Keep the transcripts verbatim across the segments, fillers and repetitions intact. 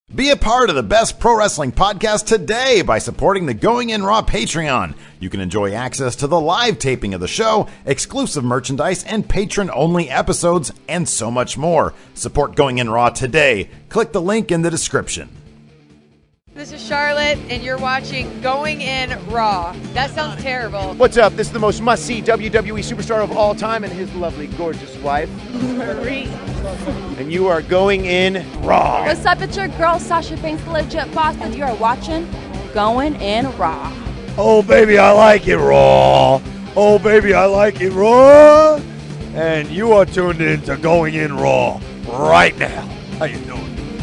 Be a part of the best pro wrestling podcast today by supporting the Going In Raw Patreon. You can enjoy access to the live taping of the show, exclusive merchandise, and patron-only episodes, and so much more. Support Going In Raw today. Click the link in the description. This is Charlotte, and you're watching Going In Raw. That sounds terrible. What's up? This is the most must-see W W E superstar of all time and his lovely, gorgeous wife, Marie. And you are Going In Raw. What's up? It's your girl, Sasha Banks, the legit boss, and you are watching Going In Raw. Oh, baby, I like it raw. Oh, baby, I like it raw. And you are tuned in to Going In Raw right now. How you doing?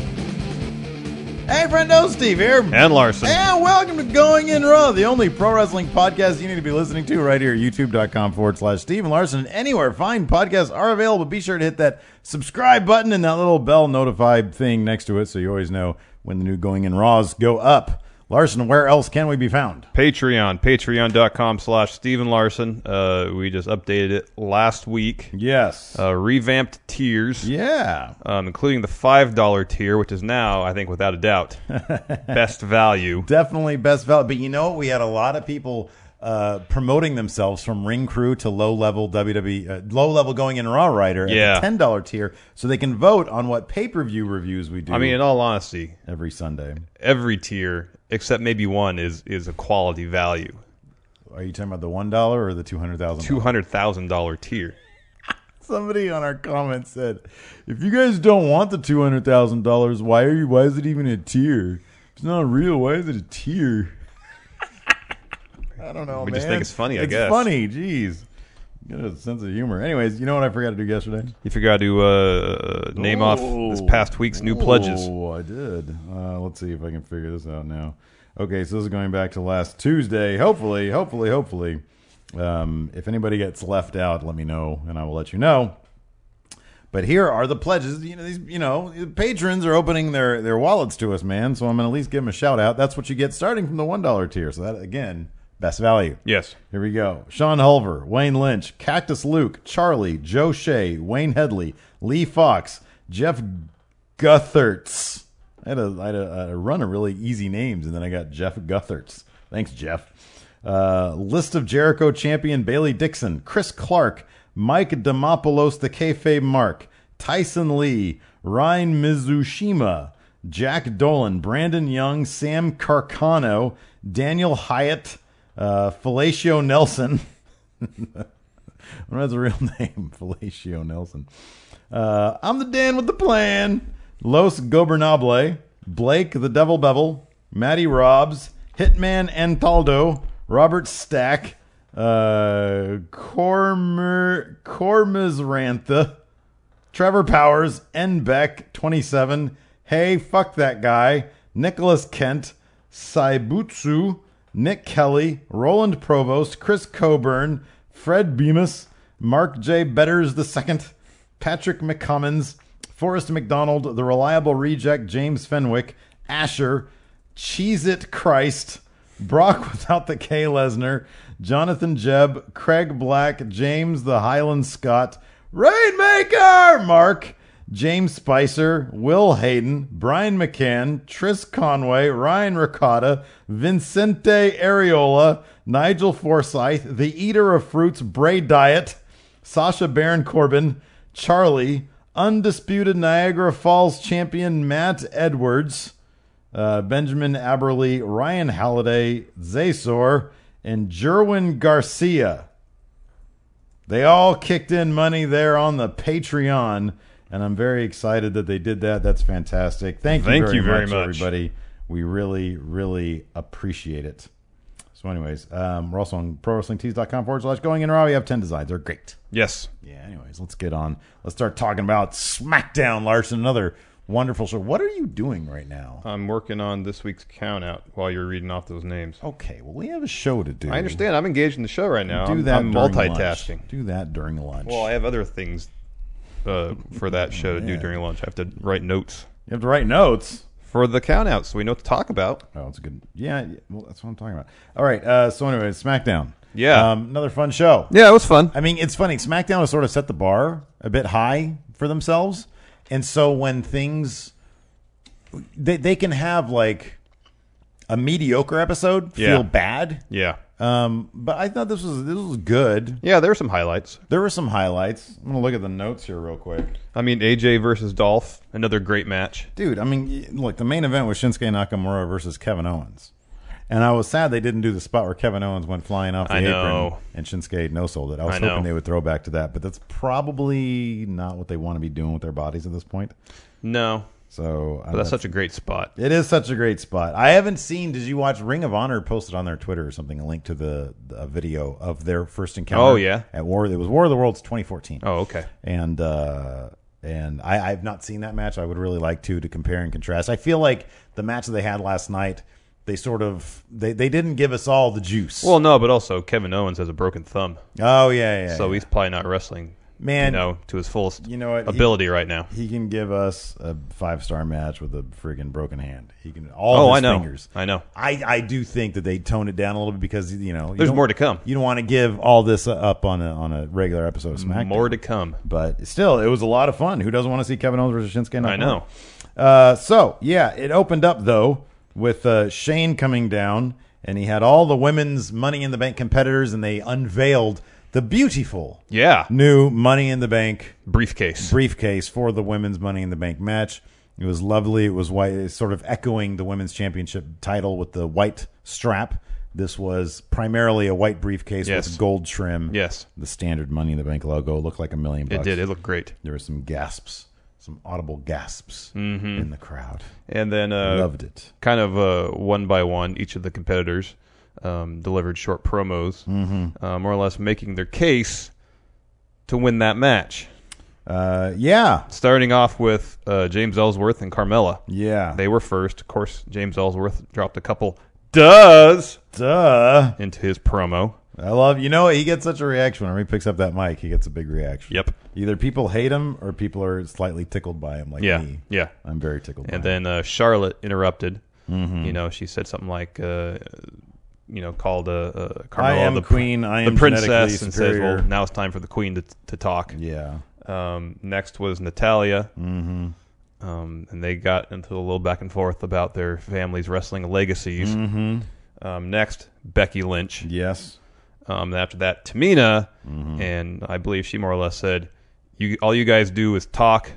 Hey, friendo, Steve here. And Larson. And welcome to Going In Raw, the only pro wrestling podcast you need to be listening to right here at youtube.com forward slash Steve and Larson. And anywhere fine podcasts are available, be sure to hit that subscribe button and that little bell notified thing next to it so you always know when the new Going In Raws go up. Larson, where else can we be found? Patreon, patreon.com slash Steven Larson. Uh, we just updated it last week. Yes. Uh, revamped tiers. Yeah. Um, including the five dollar tier, which is now, I think, without a doubt, best value. Definitely best value. But you know what? We had a lot of people uh, promoting themselves from ring crew to low-level W W E, uh, low-level Going In Raw writer at Yeah. the ten dollar tier so they can vote on what pay-per-view reviews we do. I mean, in all honesty, every Sunday. Every tier, except maybe one, is is a quality value. Are you talking about the one dollar or the two hundred thousand dollars? two hundred thousand dollars tier. Somebody on our comments said, if you guys don't want the two hundred thousand dollars, why are you? Why is it even a tier? It's not real. Why is it a tier? I don't know, We man. just think it's funny, I it's guess. It's funny. Jeez. Got a sense of humor. Anyways, you know what I forgot to do yesterday? You forgot to uh, name off this past week's new pledges. Oh, I did. Uh, let's see if I can figure this out now. Okay, so this is going back to last Tuesday. Hopefully, hopefully, hopefully. Um, if anybody gets left out, let me know, and I will let you know. But here are the pledges. You know, these, you know, patrons are opening their, their wallets to us, man. So I'm going to at least give them a shout out. That's what you get starting from the one dollar tier. So that, again, best value. Yes. Here we go. Sean Hulver, Wayne Lynch, Cactus Luke, Charlie, Joe Shea, Wayne Headley, Lee Fox, Jeff Guthertz. I had, a, I had a, a run of really easy names, and then I got Jeff Guthertz. Thanks, Jeff. Uh, List of Jericho champion Bailey Dixon, Chris Clark, Mike Demopoulos, the Kayfabe Mark, Tyson Lee, Ryan Mizushima, Jack Dolan, Brandon Young, Sam Carcano, Daniel Hyatt, uh, Felicio Nelson. I don't know if that's a real name, Felicio Nelson. Uh, I'm the Dan with the plan. Los Gobernable, Blake the Devil Bevel, Matty Robs, Hitman Antaldo, Robert Stack, uh, Cormer, Cormizrantha, Trevor Powers, N. Beck, twenty-seven, Hey, Fuck That Guy, Nicholas Kent, Saibutsu, Nick Kelly, Roland Provost, Chris Coburn, Fred Bemis, Mark J. Betters the Second, Patrick McCummins, Forrest McDonald, The Reliable Reject, James Fenwick, Asher, Cheez-It Christ, Brock without the K. Lesnar, Jonathan Jebb, Craig Black, James the Highland Scott, Rainmaker, Mark, James Spicer, Will Hayden, Brian McCann, Tris Conway, Ryan Ricotta, Vincente Areola, Nigel Forsyth, The Eater of Fruits, Bray Diet, Sasha Baron Corbin, Charlie, Undisputed Niagara Falls champion Matt Edwards, uh, Benjamin Aberley, Ryan Halliday, Zasor, and Jerwin Garcia. They all kicked in money there on the Patreon, and I'm very excited that they did that. That's fantastic. Thank you, Thank very, you very much, much, everybody. We really, really appreciate it. So anyways, um, we're also on prowrestlingtees.com forward slash going in raw. We have ten designs. They're great. Yes. Yeah, anyways, let's get on. Let's start talking about SmackDown, Larson, another wonderful show. What are you doing right now? I'm working on this week's count out while you're reading off those names. Okay, well, we have a show to do. I understand. I'm engaged in the show right now. Do I'm, that I'm during multitasking. lunch. Do that during lunch. Well, I have other things uh, for that show to Yeah. do during lunch. I have to write notes You have to write notes. for the count out so we know what to talk about. Oh, it's a good. Yeah, yeah, well, that's what I'm talking about. All right, uh, so anyways, SmackDown. Yeah. Um, another fun show. Yeah, it was fun. I mean, it's funny. SmackDown has sort of set the bar a bit high for themselves. And so when things they they can have like a mediocre episode feel Yeah. bad. Yeah. Um, but I thought this was this was good. Yeah, there were some highlights. There were some highlights. I'm gonna look at the notes here real quick. I mean, A J versus Dolph, another great match. Dude, I mean, look, the main event was Shinsuke Nakamura versus Kevin Owens. And I was sad they didn't do the spot where Kevin Owens went flying off the I apron know. and Shinsuke no-sold it. I was I know. hoping they would throw back to that, but that's probably not what they want to be doing with their bodies at this point. No, So but that's such a great spot. It is such a great spot. I haven't seen. Did you watch Ring of Honor posted on their Twitter or something? A link to the, the video of their first encounter. Oh, yeah. at War. It was War of the Worlds twenty fourteen. Oh, okay. And uh, and I, I've not seen that match. I would really like to to compare and contrast. I feel like the match that they had last night, they sort of they, they didn't give us all the juice. Well, no, but also Kevin Owens has a broken thumb, oh yeah, yeah. so yeah. he's probably not wrestling, Man, you know, to his fullest you know what? He- ability right now. He can give us a five star match with a friggin' broken hand. He can all Oh, his I know. fingers. I know. I, I do think that they toned it down a little bit because you know you There's don't- more to come. You don't want to give all this up on a on a regular episode of SmackDown. More to come. But still, it was a lot of fun. Who doesn't want to see Kevin Owens versus Shinsuke Nakamura? I know. Uh, so yeah, it opened up though with uh, Shane coming down, and he had all the women's Money in the Bank competitors, and they unveiled the beautiful Yeah. new Money in the Bank Briefcase. briefcase for the women's Money in the Bank match. It was lovely. It was white, sort of echoing the women's championship title with the white strap. This was primarily a white briefcase Yes. with gold trim. Yes. The standard Money in the Bank logo. It looked like a million It bucks. did. It looked great. There were some gasps, some audible gasps Mm-hmm. in the crowd. And then uh, Loved it. kind of uh, one by one, each of the competitors um, delivered short promos, Mm-hmm. uh, more or less making their case to win that match. Uh, yeah. Starting off with uh, James Ellsworth and Carmella. Yeah. They were first. Of course, James Ellsworth dropped a couple does Duh. into his promo. I love, you know, he gets such a reaction whenever he picks up that mic. He gets a big reaction. Yep. Either people hate him or people are slightly tickled by him, like Yeah. me. Yeah. I'm very tickled. And by then uh, Charlotte interrupted. Mm-hmm. You know, she said something like, uh, you know, called uh, uh, Carmella I am the queen. I the am princess, genetically and superior. says, "Well, now it's time for the queen to to talk." him. Yeah. Um, next was Natalia, Mm-hmm. um, and they got into a little back and forth about their family's wrestling legacies. Mm-hmm. Um, next, Becky Lynch. Yes. Um, and after that, Tamina, Mm-hmm. and I believe she more or less said, "You all you guys do is talk.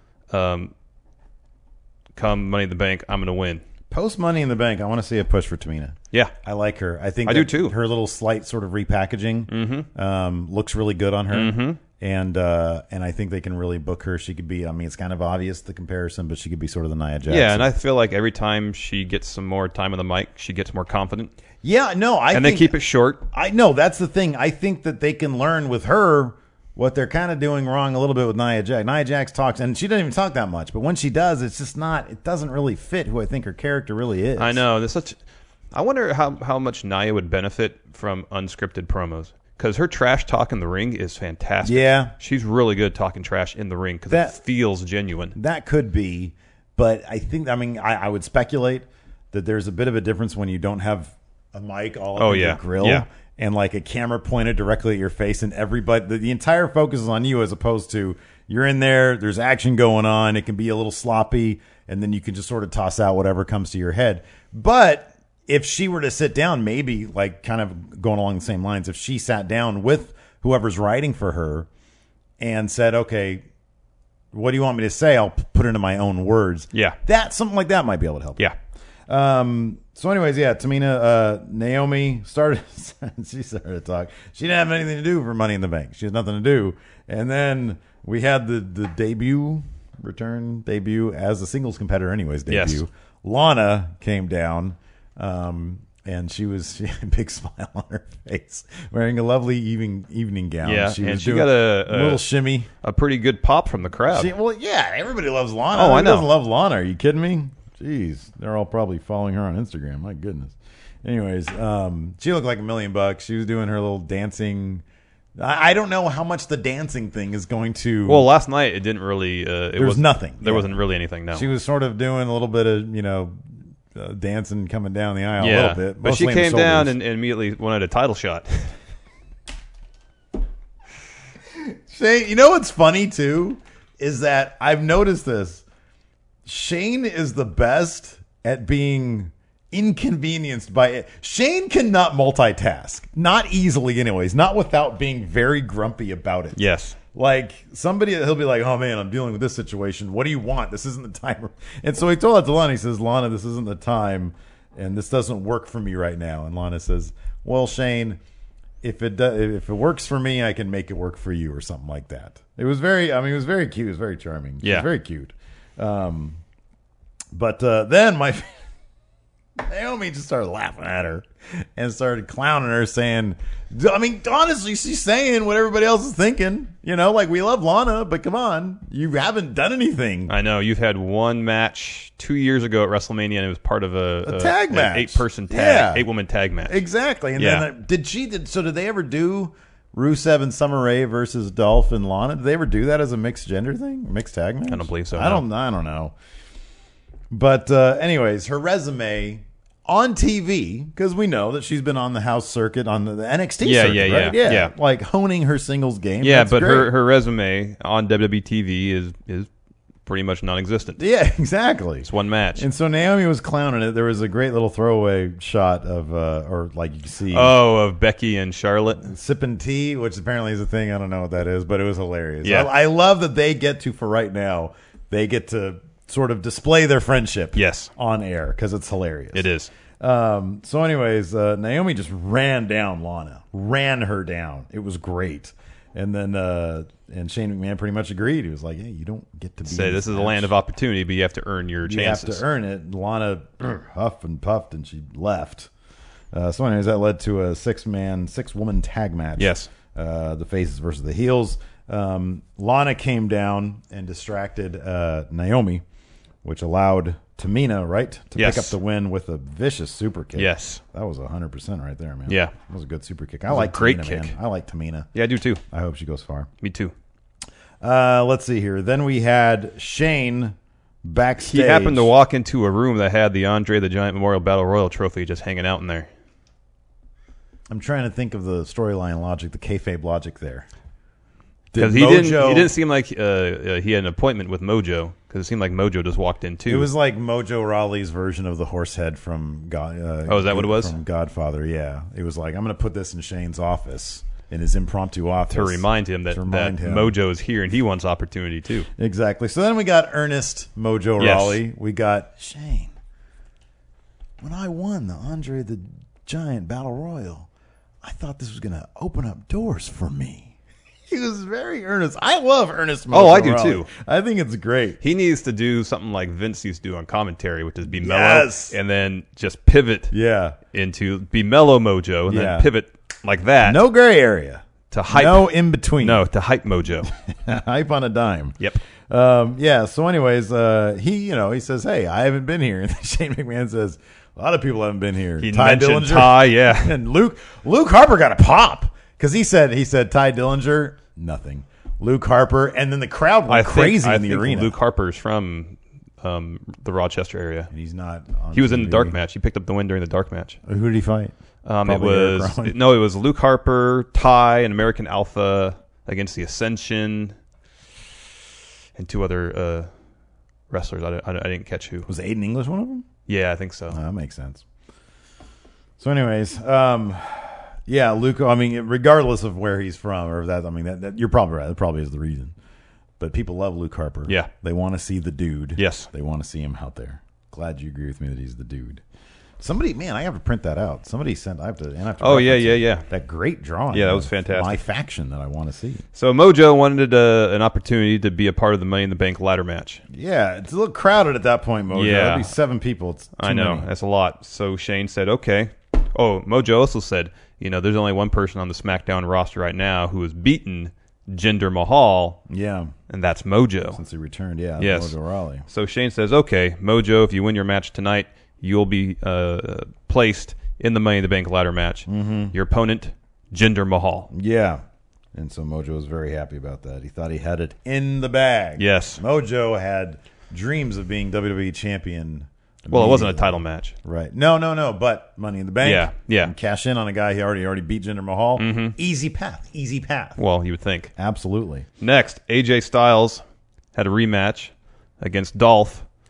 Um, come Money in the Bank, I'm going to win." Post Money in the Bank, I want to see a push for Tamina. Yeah, I like her. I think I that do too. Her little slight sort of repackaging Mm-hmm. um, looks really good on her, Mhm. and uh, and I think they can really book her. She could be. I mean, it's kind of obvious the comparison, but she could be sort of the Nia Jax. yeah, and I feel like every time she gets some more time on the mic, she gets more confident. yeah, no, I and think, they keep it short. I know that's the thing. I think that they can learn with her what they're kind of doing wrong a little bit with Nia Jax. Nia Jax talks, and she doesn't even talk that much. But when she does, it's just not. It doesn't really fit who I think her character really is. I know. There's such. I wonder how how much Nia would benefit from unscripted promos, because her trash talk in the ring is fantastic. Yeah. she's really good talking trash in the ring because That- it feels genuine. That could be, but I think. I mean, I, I would speculate that there's a bit of a difference when you don't have a mic all Oh, over yeah. your grill. Yeah. And like a camera pointed directly at your face, and everybody, the, the entire focus is on you, as opposed to you're in there. There's action going on. It can be a little sloppy, and then you can just sort of toss out whatever comes to your head. But if she were to sit down, maybe like kind of going along the same lines, if she sat down with whoever's writing for her and said, "Okay, what do you want me to say? I'll p- put it into my own words." Yeah. that something like that might be able to help. Yeah, Um. So, anyways, yeah, Tamina, uh, Naomi started. She started to talk. She didn't have anything to do for Money in the Bank. She had nothing to do. And then we had the the debut, return debut as a singles competitor. Anyways, Yes. debut. Lana came down, um, and she was she had a big smile on her face, wearing a lovely evening evening gown. Yeah, she and was she doing got a- little a- shimmy. a pretty good pop from the crowd. She, well, yeah, everybody loves Lana. Oh, I Who know. doesn't love Lana? Are you kidding me? Jeez, they're all probably following her on Instagram. My goodness. Anyways, um, she looked like a million bucks. She was doing her little dancing. I, I don't know how much the dancing thing is going to. Well, last night it didn't really. Uh, it There was was nothing. There Yeah. wasn't really anything. No. She was sort of doing a little bit of, you know, uh, dancing coming down the aisle a yeah, little bit. but she mostly in the came down shoulders. and, and immediately wanted a title shot. Shane, you know what's funny too is that I've noticed this. Shane is the best at being inconvenienced by it. Shane cannot multitask. Not easily, anyways. Not without being very grumpy about it. Yes. Like, somebody, he'll be like, oh, man, I'm dealing with this situation. What do you want? This isn't the time. And so he told that to Lana. He says, Lana, this isn't the time, and this doesn't work for me right now. And Lana says, well, Shane, if it do, if it works for me, I can make it work for you, or something like that. It was very, I mean, it was very cute. It was very charming. Yeah. It was very cute. Um, but uh, then my Naomi just started laughing at her and started clowning her, saying, I mean, honestly, she's saying what everybody else is thinking. You know, like, we love Lana, but come on, you haven't done anything. I know. You've had one match two years ago at WrestleMania, and it was part of a, A tag an match. eight-person tag, Yeah. eight-woman tag match. Exactly. And Yeah. then, uh, did she, did, so did they ever do Rusev and Summer Rae versus Dolph and Lana? Did they ever do that as a mixed gender thing? Mixed tag match? I don't believe so, I no. don't, I don't know. But, uh, anyways, her resume on T V, because we know that she's been on the house circuit, on the, the N X T Yeah, circuit, yeah, right? yeah, yeah. Like honing her singles game. Yeah, That's but great. her, her resume on W W E T V is is pretty much non-existent. Yeah, exactly. It's one match. And so Naomi was clowning it. There was a great little throwaway shot of, uh, or like you can see, Oh, of Becky and Charlotte. sipping tea, which apparently is a thing. I don't know what that is, but it was hilarious. Yeah. I, I love that they get to, for right now, they get to sort of display their friendship Yes. on air because it's hilarious. It is. Um, so anyways, uh, Naomi just ran down Lana, ran her down. It was great. And then, uh, and Shane McMahon pretty much agreed. He was like, hey, you don't get to be Say in this is a match. land of opportunity, but you have to earn your You chances. have to earn it. Lana huffed and puffed, and she left. Uh, so, anyways, that led to a six-man, six-woman tag match. Yes. Uh, the faces versus the heels. Um, Lana came down and distracted uh, Naomi, which allowed Tamina, right, to Yes. pick up the win with a vicious super kick. Yes. That was one hundred percent right there, man. Yeah. That was a good super kick. I was a like great Tamina, kick. man. I like Tamina. Yeah, I do too. I hope she goes far. Me too. Uh, let's see here. Then we had Shane backstage. He happened to walk into a room that had the Andre the Giant Memorial Battle Royal trophy just hanging out in there. I'm trying to think of the storyline logic, the kayfabe logic there. Did Because he didn't, Mojo- he didn't seem like uh, uh, he had an appointment with Mojo. Because it seemed like Mojo just walked in too. It was like Mojo Rawley's version of the horse head from God. Uh, Oh, is that what it was? From Godfather, yeah. It was like, I'm going to put this in Shane's office, in his impromptu office. to remind him that, to remind that him. Mojo is here and he wants opportunity too. Exactly. So then we got Ernest Mojo Yes. Rawley. We got Shane. When I won the Andre the Giant Battle Royal, I thought this was going to open up doors for me. He was very earnest. I love Ernest Mojo Oh, I do Rawley. too. I think it's great. He needs to do something like Vince used to do on commentary, which is be mellow Yes. and then just pivot Yeah. into be mellow Mojo and Yeah. then pivot like that No gray area. to hype. No in between. No, to hype Mojo. Hype on a dime. Yep. Um, yeah. So, anyways, uh, he, you know, he says, "Hey, I haven't been here." And Shane McMahon says, "A lot of people haven't been here." He Ty mentioned Dillinger Ty, yeah. and Luke. Luke Harper got a pop because he said he said Ty Dillinger, nothing. Luke Harper, and then the crowd went I crazy think, I in the think arena. Luke Harper's from um, the Rochester area. and he's not. On He was in T the V. dark match. He picked up the win during the dark match. Who did he fight? Um, it Probably Eric was Rowan. no, it was Luke Harper, Ty, and American Alpha against the Ascension, and two other uh, wrestlers. I, I, I didn't catch who. Was Aiden English one of them? Yeah, I think so. Oh, that makes sense. So, anyways, um, yeah, Luke. I mean, regardless of where he's from or that, I mean, that, that you're probably right. That probably is the reason. But people love Luke Harper. Yeah. they want to see the dude. Yes. they want to see him out there. Glad you agree with me that he's the dude. Somebody, man, I have to print that out. Somebody sent. I have to. And I have to Oh, yeah, reference yeah, it. yeah. That great drawing. Yeah, that was of fantastic. My faction that I want to see. So Mojo wanted uh, an opportunity to be a part of the Money in the Bank ladder match. Yeah, it's a little crowded at that point, Mojo. Yeah. That'd be seven people. It's too I know, many. that's a lot. So Shane said, okay. Oh, Mojo also said, you know, there's only one person on the SmackDown roster right now who has beaten Jinder Mahal, Yeah, and that's Mojo. since he returned. Yeah, Yes. Mojo Rawley. So Shane says, okay, Mojo, if you win your match tonight, you'll be uh, placed in the Money in the Bank ladder match. Mm-hmm. Your opponent, Jinder Mahal. Yeah. And so Mojo was very happy about that. He thought he had it in the bag. Yes. Mojo had dreams of being W W E champion. Well, it wasn't a immediately. title match. Right. No, no, no. But Money in the Bank. Yeah, yeah. And cash in on a guy he already already beat Jinder Mahal. Mm-hmm. Easy path. Easy path. Well, you would think. Absolutely. Next, A J Styles had a rematch against Dolph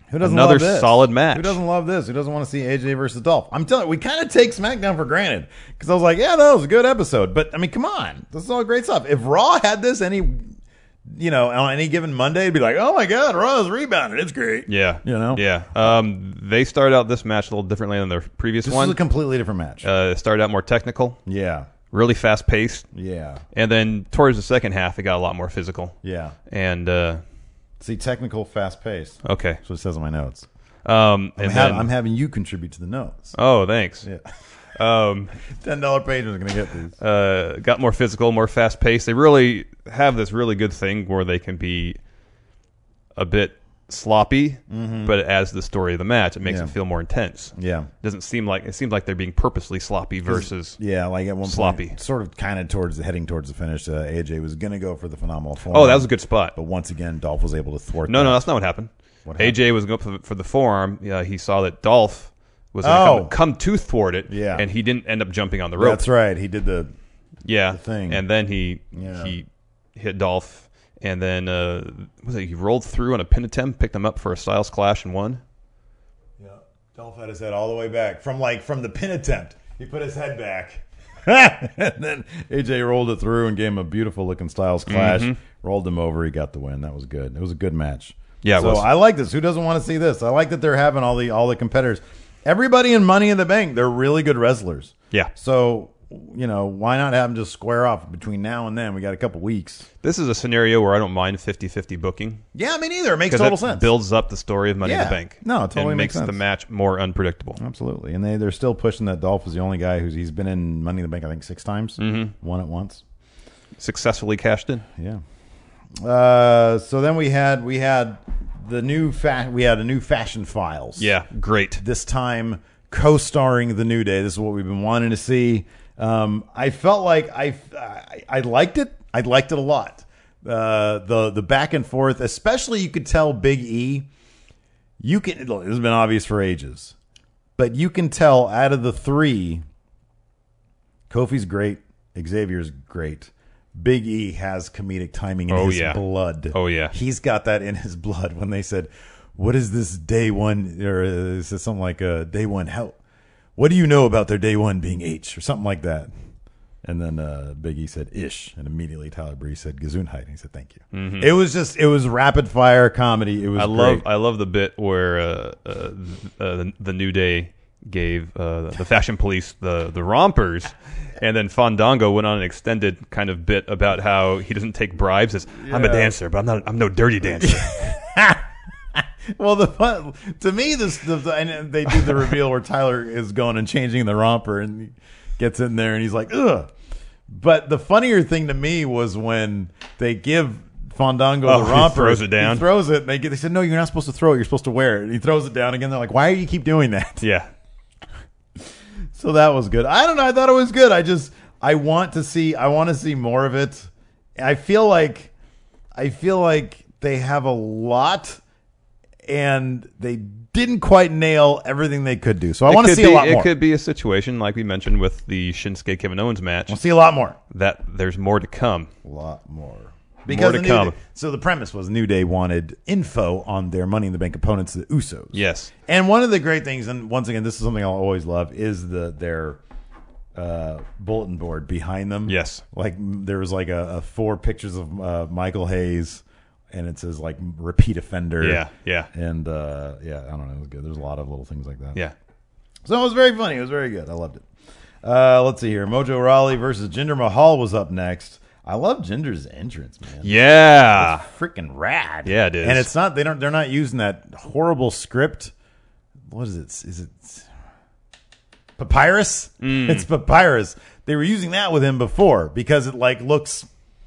Who doesn't Another love this? solid match. Who doesn't love this? Who doesn't want to see A J versus Dolph? I'm telling you, we kind of take SmackDown for granted because I was like, yeah, that was a good episode. But I mean, come on, this is all great stuff. If Raw had this any, you know, on any given Monday, it'd be like, oh my God, Raw's rebounded. It's great. Yeah. You know? Yeah. Um, they started out this match a little differently than their previous This one. is a completely different match. Uh, it started out more technical, yeah. really fast paced, Yeah. and then towards the second half, it got a lot more physical. Yeah. And uh, See, technical, fast paced. okay, That's what it says on my notes. um, I'm, and ha- then, I'm having you contribute to the notes. oh, thanks. Yeah. Um, ten dollar patrons are going to get these. uh, got more physical, more fast paced. They really have this really good thing where they can be a bit sloppy, but as the story of the match, it makes Yeah. it feel more intense. Yeah. It doesn't seem like it seems like they're being purposely sloppy versus Yeah, like at one sloppy. point, sort of kind of towards heading towards the finish, uh, A J was going to go for the phenomenal form. Oh, that was a good spot. But once again, Dolph was able to thwart No, that. no, that's not what happened. What happened? A J was going for the, for the forearm. Yeah, he saw that Dolph was going to Oh. come, come to thwart it, Yeah. and he didn't end up jumping on the rope. That's right. He did the yeah, the thing. and then he Yeah. he hit Dolph, and then uh, was it he rolled through on a pin attempt, picked him up for a Styles Clash, and won. Yeah, Dolph had his head all the way back from like from the pin attempt. He put his head back, and then A J rolled it through and gave him a beautiful looking Styles Clash. Mm-hmm. Rolled him over. He got the win. That was good. It was a good match. Yeah, it so was. I like this. Who doesn't want to see this? I like that they're having all the all the competitors. Everybody in Money in the Bank, they're really good wrestlers. Yeah. So you know, why not have them just square off between now and then? We got a couple weeks. This is a scenario where I don't mind fifty-fifty booking. Yeah, me neither. It makes Because total that sense. builds up the story of Money in Yeah. the Bank. No, it totally and makes makes the sense. match more unpredictable. Absolutely, and they they're still pushing that Dolph is the only guy who's he's been in Money in the Bank I think six times, mm-hmm. won it once. Successfully cashed in. Yeah. Uh, so then we had we had the new fa- we had a new Fashion Files. Yeah, great. This time co-starring the New Day. This is what we've been wanting to see. Um, I felt like I, I I liked it. I liked it a lot. Uh, the the back and forth, especially you could tell Big E. You can. Look, this has been obvious for ages, but you can tell out of the three, Kofi's great, Xavier's great. Big E has comedic timing in Oh, his yeah. blood. Oh, yeah. He's got that in his blood. When they said, "What is this day one?" or uh, it said something like uh, "day one how." What do you know about their day one being H or something like that? And then uh, Big E said "ish," and immediately Tyler Breeze said "Gesundheit." And he said "thank you." Mm-hmm. It was just it was rapid fire comedy. It was I great. love I love the bit where uh, uh, uh, the, the New Day gave uh, the Fashion Police the the rompers, and then Fandango went on an extended kind of bit about how he doesn't take bribes. As I'm a Yeah. dancer, but I'm not. I'm no dirty dancer. Well, the fun to me, this the, the, and they do the reveal where Tyler is going and changing the romper, and he gets in there, and he's like, "Ugh." But the funnier thing to me was when they give Fandango Oh, the he romper, throws it down? He throws it, and they get, they said, "No, you're not supposed to throw it. You're supposed to wear it." And he throws it down again. They're like, "Why do you keep doing that?" yeah, So that was good. I don't know. I thought it was good. I just I want to see. I want to see more of it. I feel like I feel like they have a lot, and they didn't quite nail everything they could do. So I It want to could see be, a lot It more. could be a situation like we mentioned with the Shinsuke Kevin Owens match We'll see a lot more. that there's more to come. A lot more. More the to New come. Day- so the premise was New Day wanted info on their Money in the Bank opponents, the Usos. Yes. And one of the great things, and once again, this is something I'll always love, is the their uh, bulletin board behind them. Yes. Like m- there was like a, a four pictures of uh, Michael Hayes, and it says like repeat offender. Yeah, yeah. And uh, yeah, I don't know, it was good. There's a lot of little things like that. Yeah. So it was very funny. It was very good. I loved it. Uh, let's see here. Mojo Rawley versus Jinder Mahal was up next. I love Jinder's entrance, man. Yeah. Freaking rad. Yeah, it is. And it's not they don't they're not using that horrible script. What is it? Is it Papyrus? Mm. It's Papyrus. They were using that with him before because it like looks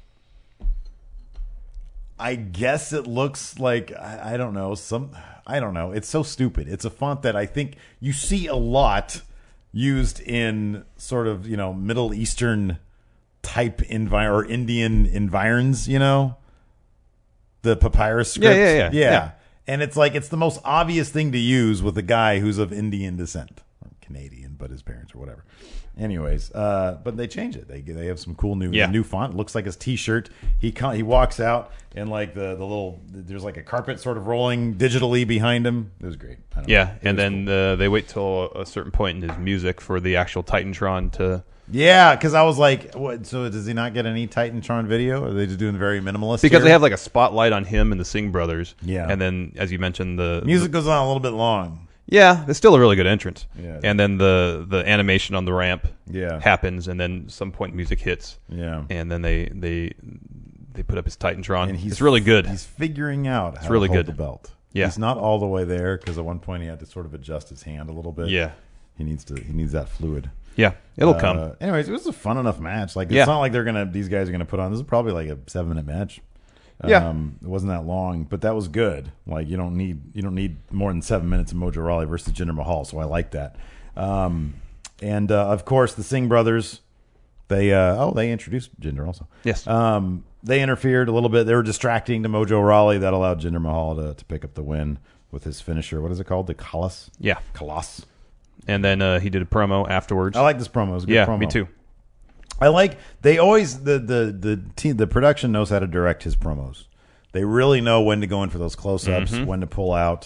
I guess it looks like I, I don't know, some I don't know. It's so stupid. It's a font that I think you see a lot used in sort of, you know, Middle Eastern type envi- or Indian environs, you know, the papyrus script. Yeah, yeah, yeah, yeah. And it's like it's the most obvious thing to use with a guy who's of Indian descent, or Canadian. but his parents or whatever. Anyways, uh, but they change it. They they have some cool new Yeah. new font. It looks like his T-shirt. He con- he walks out and like the the little there's like a carpet sort of rolling digitally behind him. It was great. I don't Yeah, know. It and was then cool. uh, they wait till a certain point in his music for the actual Titantron to. yeah, because I was like, what, so does he not get any Titantron video? Or are they just doing very minimalist? Because here? they have like a spotlight on him and the Singh brothers. Yeah. And then, as you mentioned, the music goes on a little bit long. Yeah, it's still a really good entrance. Yeah. And then the the animation on the ramp Yeah. happens, and then some point music hits. Yeah. And then they they they put up his Titantron. And he's it's really good. He's figuring out how really to hold good. the belt. Yeah. He's not all the way there because at one point he had to sort of adjust his hand a little bit. Yeah. He needs to. He needs that fluid. Yeah, it'll Uh, come. Anyways, it was a fun enough match. Like it's Yeah. not like they're gonna. These guys are gonna put on. This is probably like a seven minute match. Yeah. Um, it wasn't that long, but that was good. Like you don't need you don't need more than seven minutes of Mojo Rawley versus Jinder Mahal. So I like that. Um, and uh, of course the Singh brothers. They uh, oh they introduced Jinder also. Yes. Um, they interfered a little bit. They were distracting to Mojo Rawley. That allowed Jinder Mahal to, to pick up the win with his finisher. What is it called? The Colossus. Yeah. Colossus. And then uh, he did a promo afterwards. I like this promo. It was a good yeah, promo. me too. I like they always the the the team the production knows how to direct his promos. They really know when to go in for those close ups, Mm-hmm. when to pull out.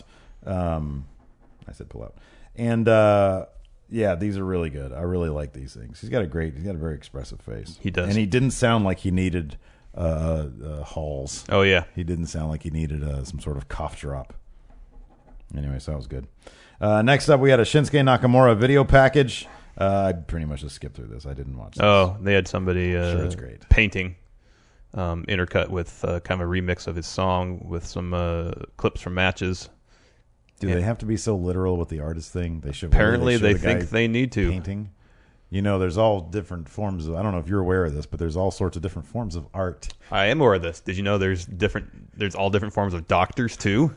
Um, I said pull out, and uh, yeah, these are really good. I really like these things. He's got a great, he's got a very expressive face. He does. and he didn't sound like he needed uh, uh, halls. Oh yeah. He didn't sound like he needed uh, some sort of cough drop. Anyway, so that was good. Uh, next up, we had a Shinsuke Nakamura video package. Uh, I pretty much just skipped through this. I didn't watch this. Oh, they had somebody uh, Sure, it's great. painting, um, intercut with uh, kind of a remix of his song with some uh, clips from matches. Do Yeah. they have to be so literal with the artist thing? They should. Apparently, show they the think guy they need to. painting. You know, there's all different forms of. I don't know if you're aware of this, but there's all sorts of different forms of art. I am aware of this. Did you know there's different? There's all different forms of doctors too.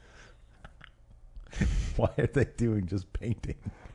Why are they doing just painting?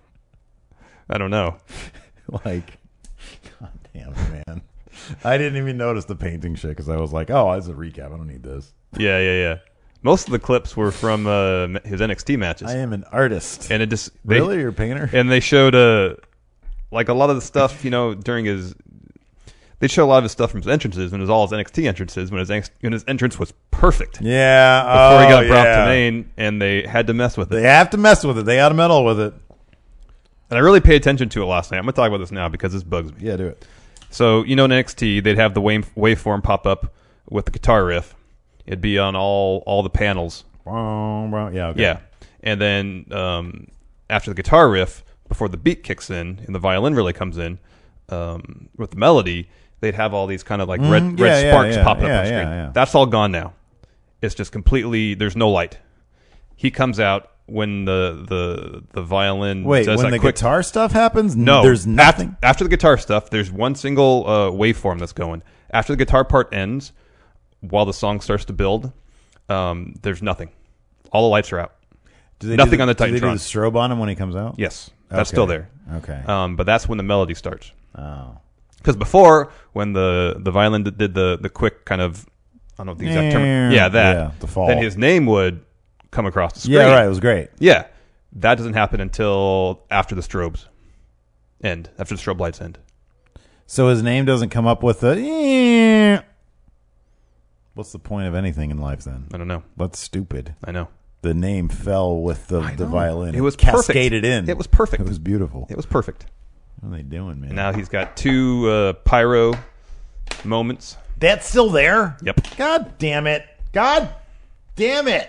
I don't know. Like, god damn it, man! I didn't even notice the painting shit because I was like, oh, it's a recap. I don't need this. Yeah, yeah, yeah. Most of the clips were from uh, his N X T matches, I am an artist. and it just they, really, you're a painter? And they showed uh, like a lot of the stuff, you know, during his. They show a lot of his stuff from his entrances, and it was all his N X T entrances when his N X, when his entrance was perfect yeah. before oh, he got brought yeah. to Maine, and they had to mess with it. They have to mess with it. They got to meddle with it. And I really paid attention to it last night. I'm going to talk about this now because this bugs me. Yeah, do it. So, you know, in N X T, they'd have the wave, waveform pop up with the guitar riff. It'd be on all, all the panels. Yeah. Okay. Yeah. And then um, after the guitar riff, before the beat kicks in and the violin really comes in um, with the melody, they'd have all these kind of like red, Mm, red yeah, yeah, sparks yeah, popping yeah, up on the yeah, screen. yeah. That's all gone now. It's just completely, there's no light. He comes out when the the, the violin Wait, does when that the quick, guitar stuff happens, No, there's nothing. After, after the guitar stuff, there's one single uh, waveform that's going. After the guitar part ends, while the song starts to build, um, there's nothing. All the lights are out. Do they nothing do on the Do they do Titantron. the strobe on him when he comes out? Yes, that's Okay. still there. Okay. Um, but that's when the melody starts. oh. Because before, when the, the violin did did the, the quick kind of, I don't know the exact term. Yeah, that. Yeah, the fall. Then his name would come across the screen. Yeah, right. It was great. Yeah. That doesn't happen until after the strobes end, after the strobe lights end. So his name doesn't come up with the. What's the point of anything in life then? I don't know. That's stupid. I know. The name fell with the, the violin. It was cascaded perfect. in. It was perfect. It was beautiful. It was perfect. What are they doing, man? And now he's got two uh, pyro moments. That's still there? Yep. God damn it. God damn it.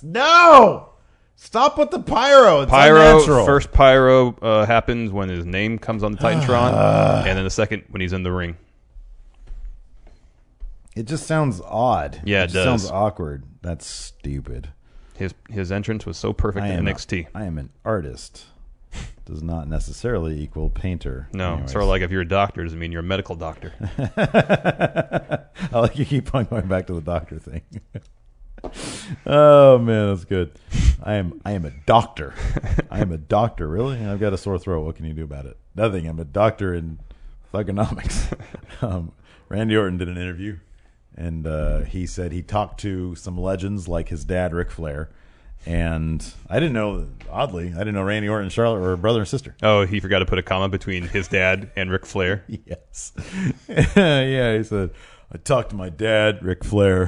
No. Stop with the pyro. It's Pyro, unnatural. first pyro uh, happens when his name comes on the Titantron, and then the second when he's in the ring. It just sounds odd. Yeah, it just does. sounds awkward. That's stupid. His his entrance was so perfect I in am N X T. A, I am an artist. Does not necessarily equal painter. No, Anyways. sort of like if you're a doctor, doesn't mean you're a medical doctor. I like you keep on going back to the doctor thing. Oh man, that's good. I am I am a doctor. I am a doctor. Really? I've got a sore throat. What can you do about it? Nothing. I'm a doctor in thugonomics. um, Randy Orton did an interview, and uh, he said he talked to some legends like his dad, Ric Flair, And I didn't know, oddly, I didn't know Randy Orton and Charlotte were brother and sister. Oh, he forgot to put a comma between his dad and Ric Flair. Yes. Yeah, he said, I talked to my dad, Ric Flair.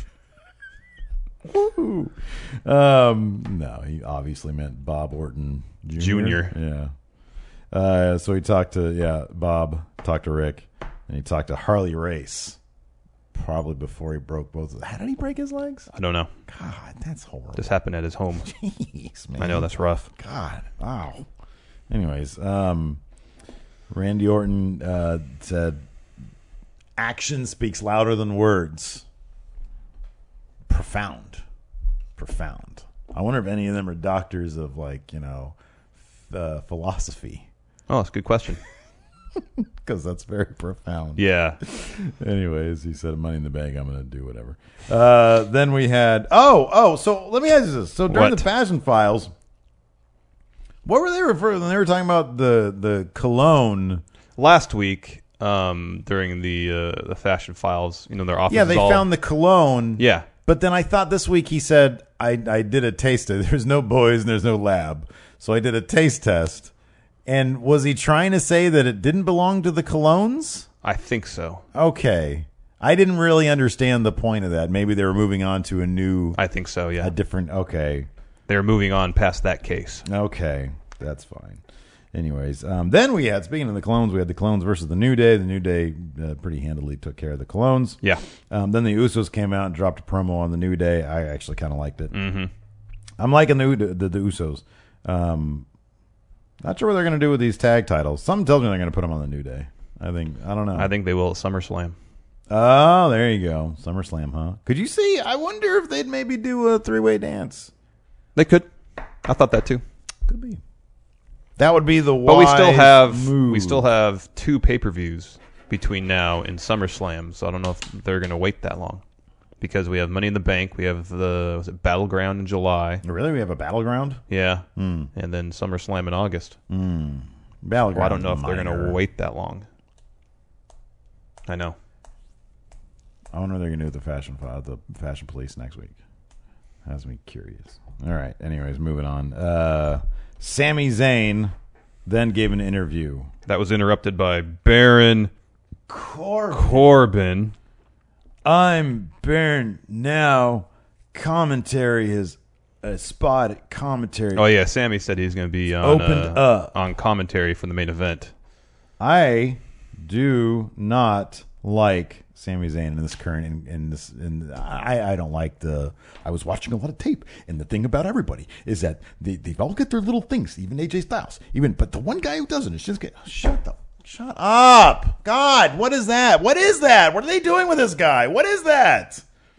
Woo. Um, no, he obviously meant Bob Orton Junior Junior. Yeah. Uh, so he talked to, yeah, Bob, talked to Rick, and he talked to Harley Race. Probably before he broke both. How did he break his legs? I don't know. God, that's horrible. This happened at his home. Jeez, man. I know, that's rough. God, wow. Anyways, um, Randy Orton uh, said, action speaks louder than words. Profound. Profound. I wonder if any of them are doctors of, like, you know, uh, philosophy. Oh, that's a good question. Because that's very profound. Yeah. Anyways, he said, money in the bank, I'm going to do whatever. Uh, then we had, oh, oh, so let me ask you this. So during What? the Fashion Files, what were they referring when they were talking about the, the cologne? Last week, um, during the uh, the Fashion Files, you know, their office Yeah, is they all... found the cologne. Yeah. But then I thought this week he said, I, I did a taste test. There's no boys and there's no lab. So I did a taste test. And was he trying to say that it didn't belong to the colognes? I think so. Okay. I didn't really understand the point of that. Maybe they were moving on to a new, I think so, yeah. a different, okay. They're moving on past that case. Okay. That's fine. Anyways, um, then we had, speaking of the clones, we had the clones versus the New Day. The New Day uh, pretty handily took care of the clones. Yeah. Um, then the Usos came out and dropped a promo on the New Day. I actually kind of liked it. Mm-hmm. I'm liking the, the, the Usos. Um, not sure what they're going to do with these tag titles. Something tells me they're going to put them on the New Day. I think, I don't know. I think they will at SummerSlam. Oh, there you go. SummerSlam, huh? Could you see? I wonder if they'd maybe do a three-way dance. They could. I thought that too. Could be. That would be the wise But we still have move. we still have two pay-per-views between now and SummerSlam, so I don't know if they're going to wait that long. Because we have Money in the Bank, we have the was it Battleground in July. Really? We have a Battleground? Yeah. Mm. And then SummerSlam in August. Mm. Battleground. Well, I don't know if they're minor. going to wait that long. I know. I wonder what they're going to do with the fashion uh, the fashion police next week. Has me curious. All right. Anyways, moving on. Uh, Sami Zayn then gave an interview. That was interrupted by Baron Corbin. Corbin. I'm Baron now. Commentary is a spot at commentary. Oh yeah, Sammy said he's going to be on Opened uh, up. on commentary for the main event. I do not like Sami Zayn in this current in, in this in I, I don't like the I was watching a lot of tape, and the thing about everybody is that they they all get their little things, even A J Styles. Even but the one guy who doesn't is Shinsuke. Shut the shut up. God, what is that? What is that? What are they doing with this guy? What is that?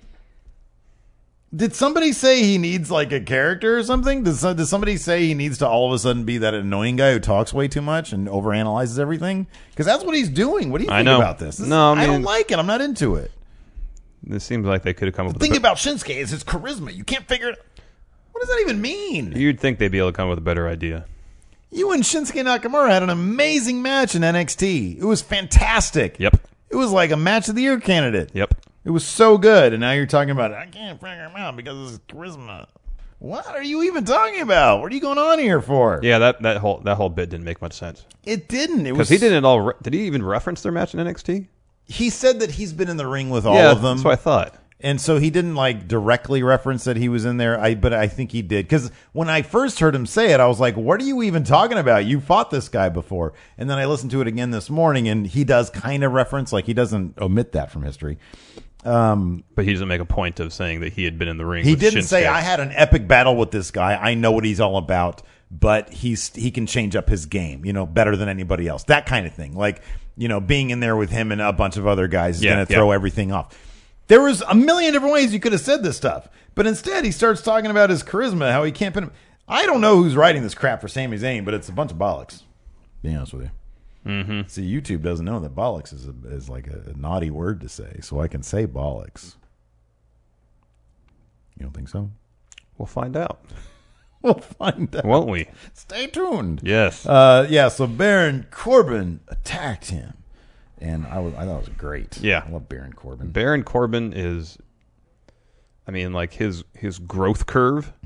Did somebody say he needs like a character or something? Does, does somebody say he needs to all of a sudden be that annoying guy who talks way too much and overanalyzes everything? Because that's what he's doing. What do you I think know. about this? This No, is- I I don't mean- like it. I'm not into it. It seems like they could have come up The with. thing a about Shinsuke is his charisma. You can't figure it. What does that even mean? be- You'd think they'd be able to come up with a better idea. You and Shinsuke Nakamura had an amazing match in N X T. It was fantastic. Yep. It was like a match of the year candidate. Yep. It was so good, and now you're talking about I can't figure him out because of his charisma. What are you even talking about? What are you going on here for? Yeah, that, that whole that whole bit didn't make much sense It didn't. It was because he didn't at all. Re- did he even reference their match in N X T? He said that he's been in the ring with all yeah, of them. that's what I thought. And so he didn't like directly reference that he was in there. I but I think he did, because when I first heard him say it, I was like, "What are you even talking about? You fought this guy before." And then I listened to it again this morning, and he does kind of reference, like he doesn't omit that from history. Um, But he doesn't make a point of saying that he had been in the ring. he with didn't Shinsuke. say I had an epic battle with this guy. I know what he's all about, but he's he can change up his game, you know, better than anybody else. That kind of thing, like you know, being in there with him and a bunch of other guys is Yeah, going to yeah. throw everything off. There was a million different ways you could have said this stuff, but instead he starts talking about his charisma, how he can't pin him. I don't know who's writing this crap for Sami Zayn, but it's a bunch of bollocks. To be honest with you. Mm-hmm. See, YouTube doesn't know that bollocks is a, is like a, a naughty word to say, so I can say bollocks. You don't think so? We'll find out, We'll find out. won't we? Stay tuned. Yes. Uh, yeah. So Baron Corbin attacked him, and I was I thought it was great. Yeah. I love Baron Corbin. Baron Corbin is, I mean, like his his growth curve Yeah.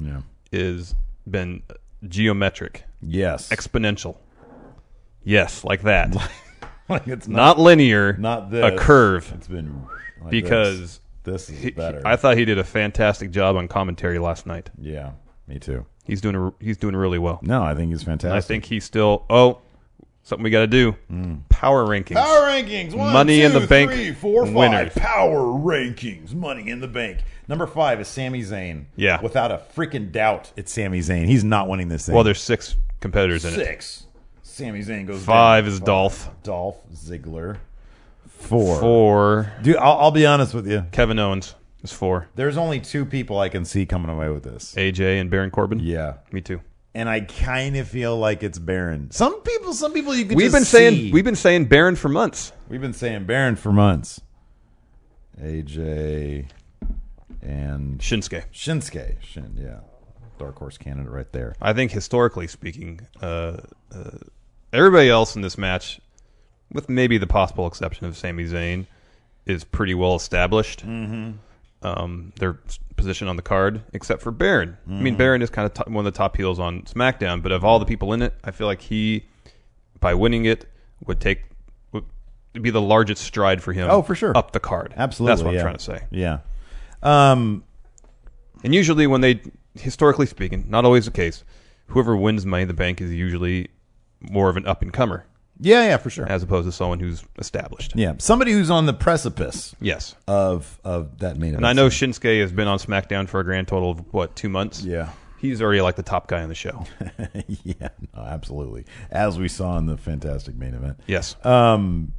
is been geometric, Yes. exponential. Yes, like that. Like it's not, not, linear, not this. a curve. It's been like Because this, this is he- better. I thought he did a fantastic job on commentary last night. yeah, me too. He's doing a, he's doing really well. No, I think he's fantastic. And I think he's still oh something we got to do. Power rankings. Power rankings. One, Money two, in the Bank three, four, five. winners. Power rankings. Money in the Bank. Number five is Sami Zayn. Yeah. Without a freaking doubt, it's Sami Zayn. He's not winning this thing. Well, there's six competitors in it. six. Sami Zayn goes Five down. is Dolph. Dolph Ziggler. Four. Four. Dude, I'll, I'll be honest with you. Kevin Owens is four. There's only two people I can see coming away with this. A J and Baron Corbin. Yeah. Me too. And I kind of feel like it's Baron. Some people, some people you can We've just been saying see. we've been saying Baron for months. We've been saying Baron for months. A J and Shinsuke. Shinsuke. Shin, yeah. Dark Horse candidate right there. I think historically speaking, uh, uh, everybody else in this match, with maybe the possible exception of Sami Zayn, is pretty well established. Mm-hmm. Um, their position on the card, except for Baron. Mm-hmm. I mean, Baron is kind of top, one of the top heels on SmackDown, but of all the people in it, I feel like he, by winning it, would take would be the largest stride for him. Oh, for sure. Up the card. Absolutely. That's what yeah. I'm trying to say. Yeah. Um, And usually when they, historically speaking, not always the case, whoever wins Money in the Bank is usually more of an up-and-comer yeah, yeah, for sure. as opposed to someone who's established. Yeah. Somebody who's on the precipice Yes. of of that main event. And I know Shinsuke has been on SmackDown for a grand total of, what, two months? Yeah. He's already like the top guy on the show. yeah, no, absolutely. As we saw in the fantastic main event. Yes. Um,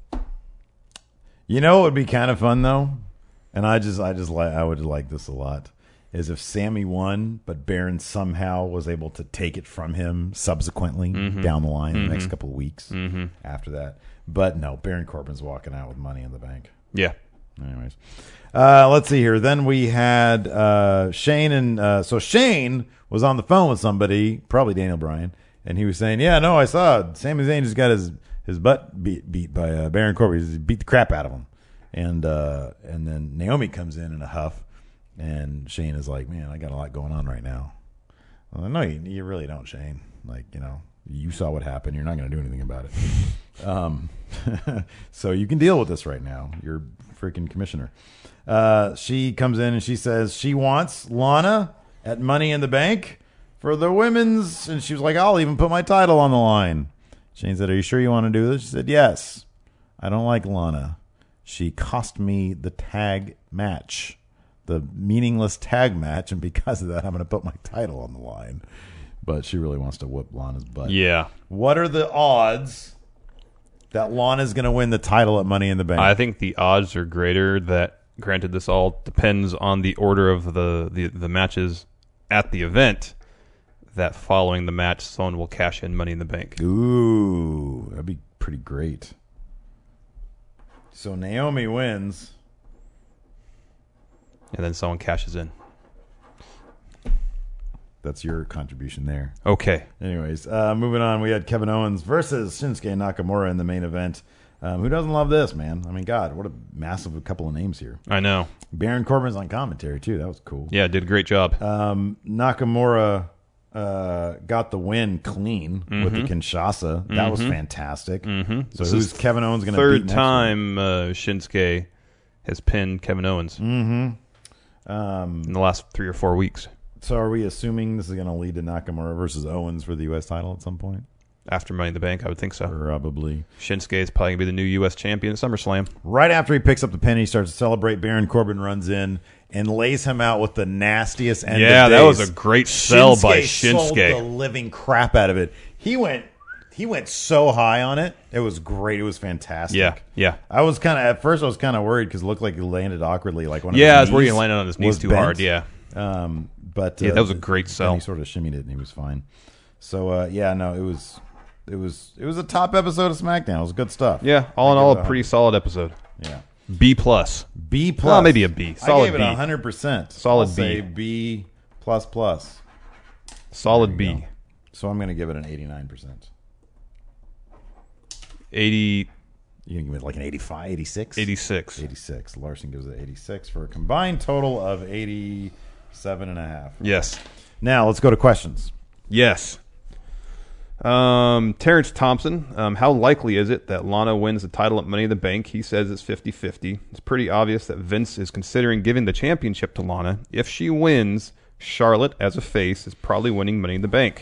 you know, it would be kind of fun though, and I just, I just like, I would like this a lot. Is if Sammy won, but Baron somehow was able to take it from him subsequently Mm-hmm. down the line in the next couple of weeks after that. But no, Baron Corbin's walking out with Money in the Bank. Yeah. Anyways, uh, let's see here. Then we had uh, Shane, and uh, so Shane was on the phone with somebody, probably Daniel Bryan, and he was saying, "Yeah, no, I saw Sami Zayn just got his, his butt beat beat by uh, Baron Corbin. He beat the crap out of him." And uh, and then Naomi comes in in a huff, and Shane is like, "Man, I got a lot going on right now." Well, no, you, you really don't, Shane. Like, you know, you saw what happened. You're not going to do anything about it. Um, so you can deal with this right now. You're freaking commissioner. Uh, she comes in and she says she wants Lana at Money in the Bank for the women's. And she was like, I'll even put my title on the line. Shane said, are you sure you want to do this? She said, yes. I don't like Lana. She cost me the tag match, the meaningless tag match. And because of that, I'm going to put my title on the line. But she really wants to whoop Lana's butt. Yeah. What are the odds that Lana's going to win the title at Money in the Bank? I think the odds are greater that, granted, this all depends on the order of the, the, the matches at the event, that following the match, someone will cash in Money in the Bank. Ooh, that'd be pretty great. So Naomi wins. And then someone cashes in. That's your contribution there. Okay. Anyways, uh, moving on, we had Kevin Owens versus Shinsuke Nakamura in the main event. Um, who doesn't love this, man? I mean, God, what a massive couple of names here. I know. Baron Corbin's on commentary, too. That was cool. Yeah, did a great job. Um, Nakamura uh, got the win clean mm-hmm. with the Kinshasa. That mm-hmm. was fantastic. Mm-hmm. So this who's Kevin Owens going to beat Third next time uh, Shinsuke has pinned Kevin Owens mm-hmm. um, in the last three or four weeks. So are we assuming this is going to lead to Nakamura versus Owens for the U S title at some point? After Money in the Bank, I would think so. Probably. Shinsuke is probably going to be the new U S champion at SummerSlam. Right after he picks up the pin, he starts to celebrate. Baron Corbin runs in and lays him out with the nastiest end yeah, of that days. was a great sell Shinsuke by sold Shinsuke. the living crap out of it. He went he went so high on it. It was great. It was fantastic. Yeah, yeah. I was kind of, at first I was kind of worried because it looked like he landed awkwardly. Like one of yeah, I his was worried he knees landed on his knees was too bent. hard, yeah. Um, but yeah, uh, that was a great then sell. He sort of shimmied it and he was fine. So uh, yeah, no, it was it was it was a top episode of SmackDown. It was good stuff. Yeah, all in all, a pretty solid episode. Yeah, B plus. B plus. Well, maybe a B. Solid I gave it B. a hundred percent. Solid I'll B. Say B plus plus. Solid B. Go. So I'm going to give it an eighty-nine percent. eighty. You can give it like an eighty-five, eighty-six? eighty-six. eighty-six. Larson gives it eighty-six for a combined total of eighty-seven and a half. Yes. Now let's go to questions. Yes. Um, Terrence Thompson, um, how likely is it that Lana wins the title at Money in the Bank? He says it's fifty-fifty. It's pretty obvious that Vince is considering giving the championship to Lana. If she wins, Charlotte, as a face, is probably winning Money in the Bank.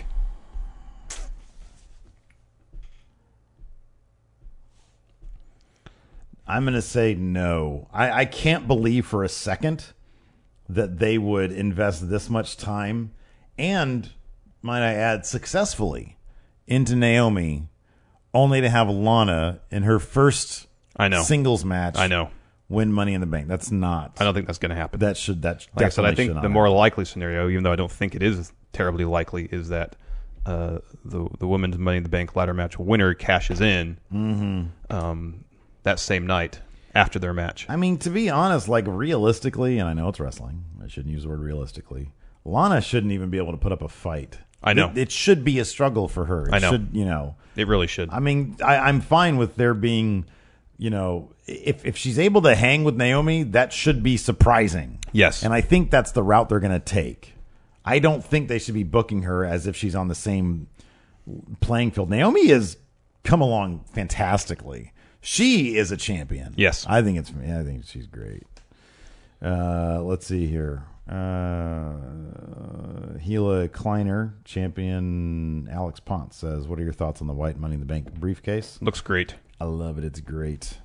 I'm going to say no. I, I can't believe for a second that they would invest this much time and, might I add, successfully into Naomi, only to have Lana in her first I know. singles match I know. win Money in the Bank. That's not. I don't think that's going to happen. That should. That Like I said, I think should the not more happen. likely scenario, even though I don't think it is terribly likely, is that uh, the the women's Money in the Bank ladder match winner cashes in mm-hmm. um, that same night after their match. I mean, to be honest, like realistically, and I know it's wrestling. I shouldn't use the word realistically. Lana shouldn't even be able to put up a fight. I know. It, it should be a struggle for her. It I know. Should, you know. It really should. I mean, I, I'm fine with there being, you know, if if she's able to hang with Naomi, that should be surprising. Yes. And I think that's the route they're going to take. I don't think they should be booking her as if she's on the same playing field. Naomi has come along fantastically. She is a champion. Yes. I think it's. I think she's great. Uh, let's see here. Uh, Gila Kleiner, champion Alex Ponce says, "What are your thoughts on the white Money in the Bank briefcase?" Looks great. I love it. It's great.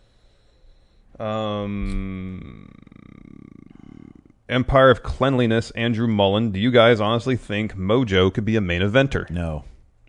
Um, Empire of Cleanliness, Andrew Mullen. Do you guys honestly think Mojo could be a main eventer? No.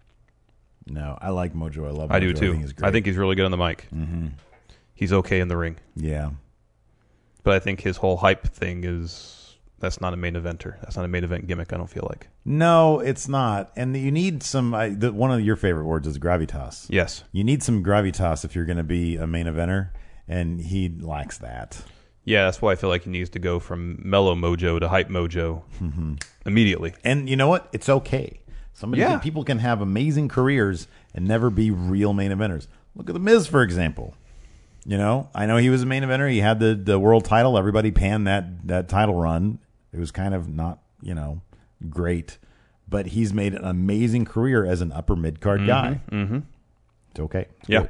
No, I like Mojo. I love Mojo. I do too. I think he's great. I think he's really good on the mic. Mm-hmm. He's okay in the ring. Yeah. But I think his whole hype thing is, that's not a main eventer. That's not a main event gimmick, I don't feel like. No, it's not. And you need some, I, the, one of your favorite words is gravitas. Yes. You need some gravitas if you're going to be a main eventer, and he lacks that. Yeah, that's why I feel like he needs to go from mellow Mojo to hype Mojo mm-hmm. immediately. And you know what? It's okay. Somebody Yeah. can, people can have amazing careers and never be real main eventers. Look at The Miz, for example. You know, I know he was a main eventer. He had the, the world title. Everybody panned that, that title run. It was kind of not, you know, great. But he's made an amazing career as an upper mid-card Mm-hmm, guy. Mm-hmm. It's okay. It's Yeah. good.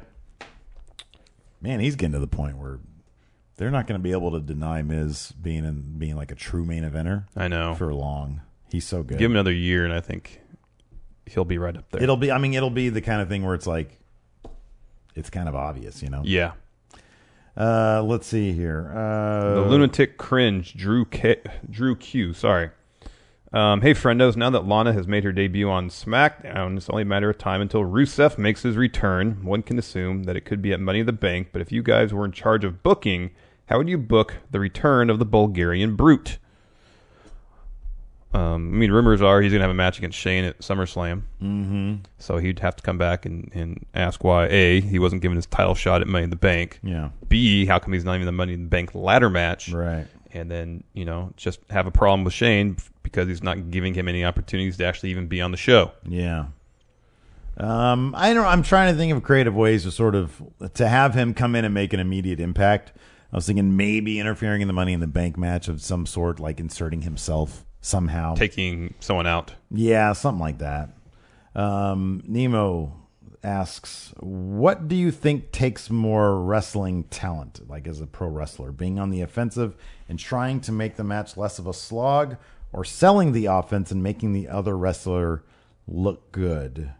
Man, he's getting to the point where they're not going to be able to deny Miz being in, being like a true main eventer. I know. For long. He's so good. Give him another year, and I think he'll be right up there. It'll be, I mean, it'll be the kind of thing where it's like, it's kind of obvious, you know? Yeah. Uh, let's see here. Uh, The Lunatic Cringe, Drew K, Drew Q, sorry. Um, hey, friendos, now that Lana has made her debut on SmackDown, it's only a matter of time until Rusev makes his return. One can assume that it could be at Money in the Bank, but if you guys were in charge of booking, how would you book the return of the Bulgarian Brute? Um, I mean, rumors are he's going to have a match against Shane at SummerSlam. Mm-hmm. So he'd have to come back and, and ask why, A, he wasn't given his title shot at Money in the Bank. Yeah. B, how come he's not even the Money in the Bank ladder match? Right. And then, you know, just have a problem with Shane because he's not giving him any opportunities to actually even be on the show. Yeah. Um, I don't. I'm trying to think of creative ways to sort of to have him come in and make an immediate impact. I was thinking maybe interfering in the Money in the Bank match of some sort, like inserting himself somehow, Taking someone out. yeah, something like that. Um, Nemo asks, what do you think takes more wrestling talent, like as a pro wrestler, being on the offensive and trying to make the match less of a slog, or selling the offense and making the other wrestler look good?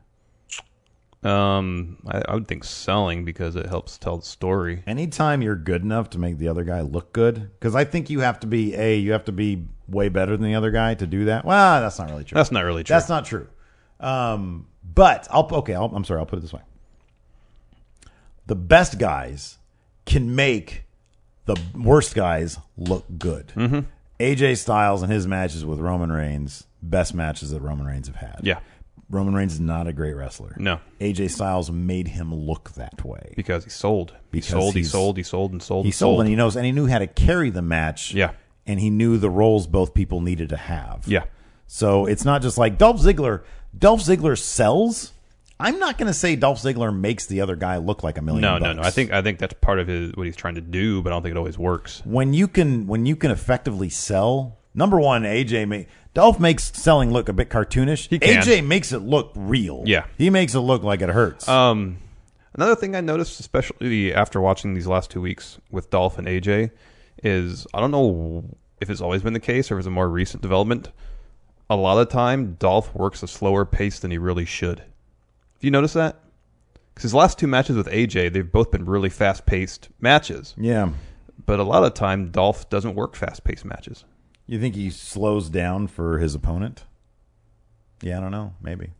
Um, I, I would think selling because it helps tell the story. Anytime you're good enough to make the other guy look good, because I think you have to be a you have to be way better than the other guy to do that. Well, that's not really true. That's not really true. That's not true. Um, but I'll okay. I'll, I'm sorry. I'll put it this way: the best guys can make the worst guys look good. Mm-hmm. A J Styles and his matches with Roman Reigns, best matches that Roman Reigns have had. Yeah. Roman Reigns is not a great wrestler. No. A J Styles made him look that way. Because he sold. He Because sold, he he's- sold, he sold, and sold. He and sold, and he knows, and he knew how to carry the match. Yeah. And he knew the roles both people needed to have. Yeah. So it's not just like Dolph Ziggler. Dolph Ziggler sells. I'm not going to say Dolph Ziggler makes the other guy look like a million No, bucks. no, no. I think I think that's part of his what he's trying to do, but I don't think it always works. when you can when you can effectively sell, Number one, A J may, Dolph makes selling look a bit cartoonish. He can. A J makes it look real. Yeah. He makes it look like it hurts. Um, another thing I noticed, especially after watching these last two weeks with Dolph and A J, is I don't know if it's always been the case or if it's a more recent development. A lot of the time, Dolph works a slower pace than he really should. Have you noticed that? Because his last two matches with A J, they've both been really fast-paced matches. yeah. But a lot of the time, Dolph doesn't work fast-paced matches. You think he slows down for his opponent? Yeah, I don't know. Maybe.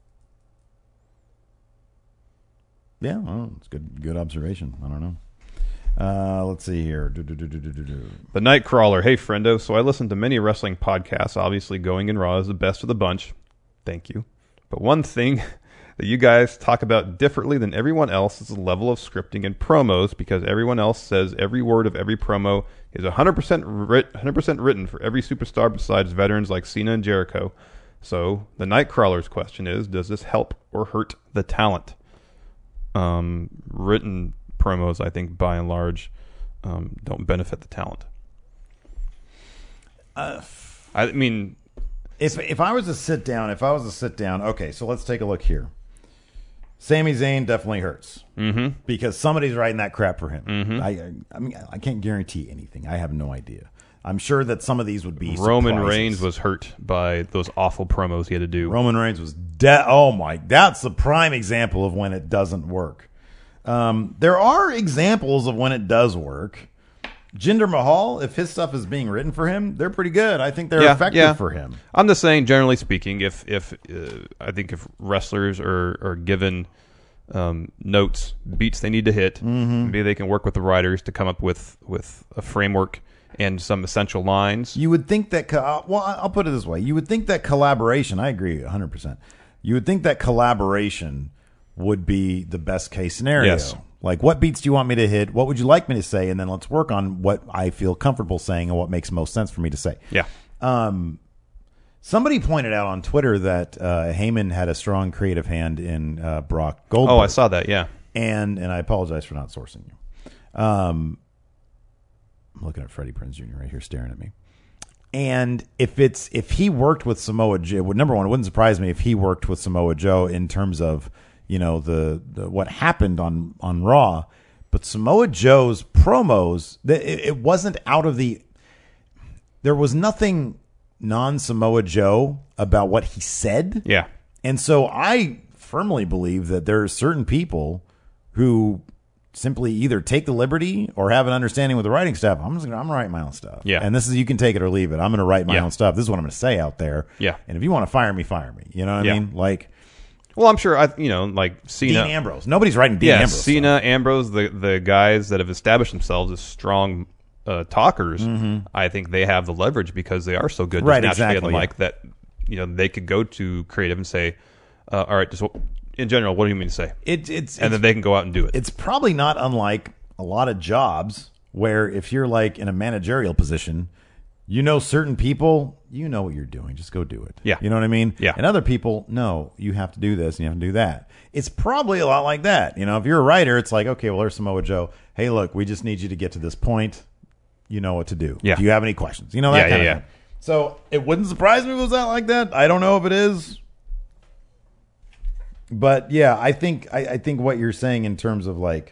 Yeah, well, it's good. Good observation. I don't know. Uh, let's see here. Do, do, do, do, do, do, do. The Nightcrawler. Hey, friendo. So I listen to many wrestling podcasts. Obviously, Going in Raw is the best of the bunch. Thank you. But one thing that you guys talk about differently than everyone else is the level of scripting and promos, because everyone else says every word of every promo is one hundred percent, writ- one hundred percent written for every superstar besides veterans like Cena and Jericho. So the Nightcrawler's question is, does this help or hurt the talent? Um, written promos, I think, by and large, um, don't benefit the talent. Uh, I mean, if if I was to sit down, if I was to sit down, okay, so let's take a look here. Sami Zayn definitely hurts mm-hmm. because somebody's writing that crap for him. Mm-hmm. I, I mean, I can't guarantee anything. I have no idea. I'm sure that some of these would be Roman surprises. Reigns was hurt by those awful promos he had to do. Roman Reigns was dead. Oh my, that's the prime example of when it doesn't work. Um, there are examples of when it does work. Jinder Mahal, if his stuff is being written for him, they're pretty good. I think they're Yeah, effective yeah. for him. I'm just saying, generally speaking, if if uh, I think if wrestlers are are given um, notes, beats they need to hit, Mm-hmm. maybe they can work with the writers to come up with with a framework and some essential lines. You would think that, co- well, I'll put it this way. You would think that collaboration, I agree one hundred percent. You would think that collaboration would be the best case scenario. Yes. Like, what beats do you want me to hit? What would you like me to say? And then let's work on what I feel comfortable saying and what makes most sense for me to say. Yeah. Um, somebody pointed out on Twitter that uh, Heyman had a strong creative hand in uh, Brock Goldberg. Oh, I saw that. Yeah. And and I apologize for not sourcing you. Um, I'm looking at Freddie Prinze Junior right here staring at me. And if it's if he worked with Samoa Joe, well, number one, it wouldn't surprise me if he worked with Samoa Joe in terms of, you know, the, the what happened on, on Raw. But Samoa Joe's promos, it, it wasn't out of the. There was nothing non-Samoa Joe about what he said. Yeah. And so I firmly believe that there are certain people who simply either take the liberty or have an understanding with the writing staff. I'm just gonna, I'm gonna write my own stuff. Yeah. And this is, you can take it or leave it. I'm going to write my Yeah. own stuff. This is what I'm going to say out there. Yeah. And if you want to fire me, fire me. You know what Yeah. I mean? Like Well, I'm sure I, you know, like Cena, Dean Ambrose. Nobody's writing Dean yeah, Ambrose. Cena, stuff. Ambrose, the the guys that have established themselves as strong uh, talkers. I think they have the leverage because they are so good just Right, naturally exactly, on the mic that you know they could go to creative and say, uh, "All right, just in general, what do you mean to say?" It, it's And it's, then they can go out and do it. it's probably not unlike a lot of jobs where if you're like in a managerial position, you know certain people, you know what you're doing. Just go do it. Yeah. You know what I mean? Yeah. And other people, no, you have to do this and you have to do that. It's probably a lot like that. You know, if you're a writer, it's like, okay, well, there's Samoa Joe. Hey, look, we just need you to get to this point. You know what to do. Yeah. Do you have any questions? You know, that Yeah, kind yeah, of yeah. thing. So it wouldn't surprise me if it was that like that. I don't know if it is. But yeah, I think I, I think what you're saying in terms of like,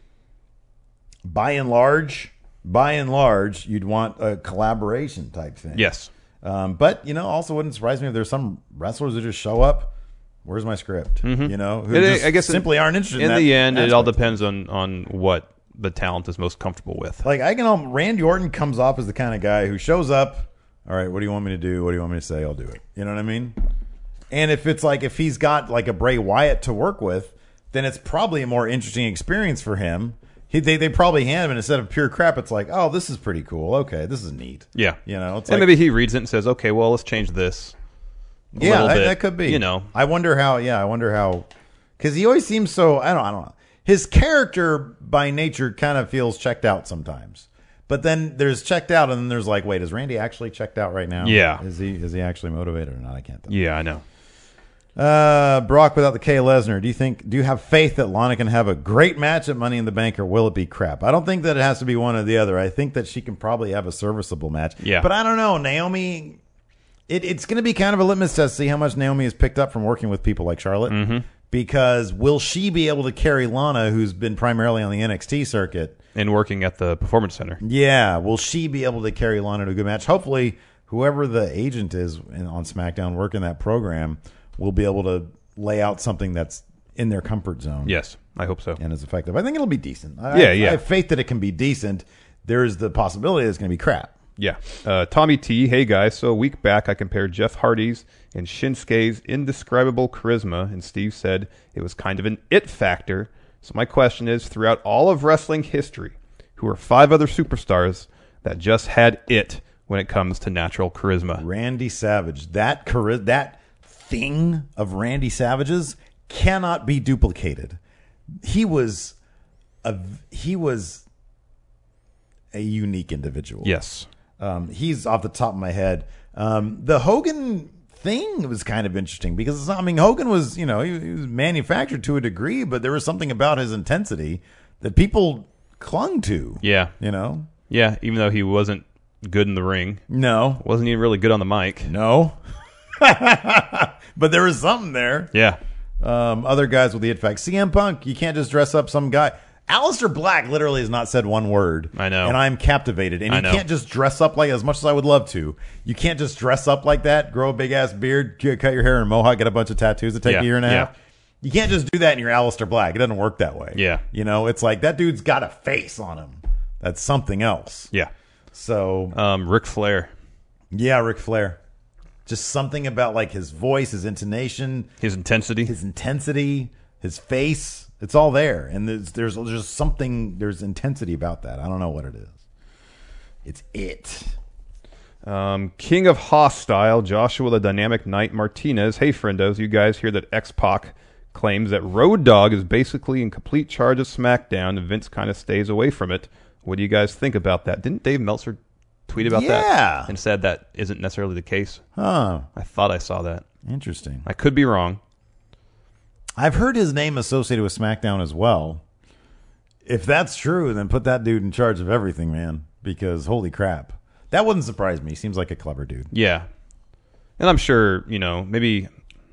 by and large, by and large, you'd want a collaboration type thing. Yes. Um, but you know, also wouldn't surprise me if there's some wrestlers that just show up. Where's my script? You know, who It- just I guess it- simply aren't interested. In In, the that end, it all aspect. depends on on what the talent is most comfortable with. Like I can, all, Randy Orton comes off as the kind of guy who shows up. All right, what do you want me to do? What do you want me to say? I'll do it. You know what I mean? And if it's like if he's got like a Bray Wyatt to work with, then it's probably a more interesting experience for him. He, they they probably hand him, and instead of pure crap, it's like, oh, this is pretty cool. Okay, this is neat. Yeah. You know, it's and like, maybe he reads it and says, "Okay, well, let's change this." a yeah, little that, bit, that could be. You know, I wonder how. Yeah, I wonder how, because he always seems so. I don't. I don't know. His character by nature kind of feels checked out sometimes. But then there's checked out, and then there's like, wait, is Randy actually checked out right now? Yeah. Is he is he actually motivated or not? I can't tell. yeah, I know. Uh, Brock without the K Lesnar. Do you think? Do you have faith that Lana can have a great match at Money in the Bank, or will it be crap? I don't think that it has to be one or the other. I think that she can probably have a serviceable match. Yeah. But I don't know. Naomi, it, it's going to be kind of a litmus test to see how much Naomi has picked up from working with people like Charlotte. Mm-hmm. Because will she be able to carry Lana, who's been primarily on the N X T circuit, And working at the Performance Center. Yeah, will she be able to carry Lana to a good match? Hopefully, whoever the agent is in, on SmackDown working that program will be able to lay out something that's in their comfort zone. Yes, I hope so. And is effective. I think it'll be decent. I, Yeah, I, yeah. I have faith that it can be decent. There's the possibility that it's going to be crap. Yeah. Uh, Tommy T, hey guys. So a week back, I compared Jeff Hardy's and Shinsuke's indescribable charisma, and Steve said it was kind of an it factor. So my question is, throughout all of wrestling history, who are five other superstars that just had it when it comes to natural charisma? Randy Savage. That chari- that thing of Randy Savage's cannot be duplicated. He was a he was a unique individual. Yes. Um, he's off the top of my head. Um, the Hogan thing was kind of interesting because, I mean, Hogan was, you know, he, he was manufactured to a degree, but there was something about his intensity that people clung to. Yeah. You know? Yeah, even though he wasn't good in the ring. No. Wasn't even really good on the mic. No. But there was something there. Yeah. Um, other guys with the it fact. C M Punk, you can't just dress up some guy. Aleister Black literally has not said one word. I know. And I'm captivated. And I you know. can't just dress up like, as much as I would love to, you can't just dress up like that, grow a big ass beard, get- cut your hair in a mohawk, get a bunch of tattoos that take Yeah, a year and a yeah. half. You can't just do that and you're Aleister Black. It doesn't work that way. Yeah. You know, it's like that dude's got a face on him. That's something else. Yeah. So, Um, Ric Flair. yeah, Ric Flair. Just something about like his voice, his intonation, His intensity. his intensity, his face. It's all there, and there's there's just something. There's intensity about that. I don't know what it is. It's it. Um, King of Hostile, Joshua the Dynamic Knight Martinez. Hey, friendos, you guys hear that X-Pac claims that Road Dogg is basically in complete charge of SmackDown, and Vince kind of stays away from it. What do you guys think about that? Didn't Dave Meltzer tweet about Yeah. that? And said that isn't necessarily the case? Huh. I thought I saw that. Interesting. I could be wrong. I've heard his name associated with SmackDown as well. If that's true, then put that dude in charge of everything, man. Because holy crap, that wouldn't surprise me. He seems like a clever dude. Yeah. And I'm sure, you know, maybe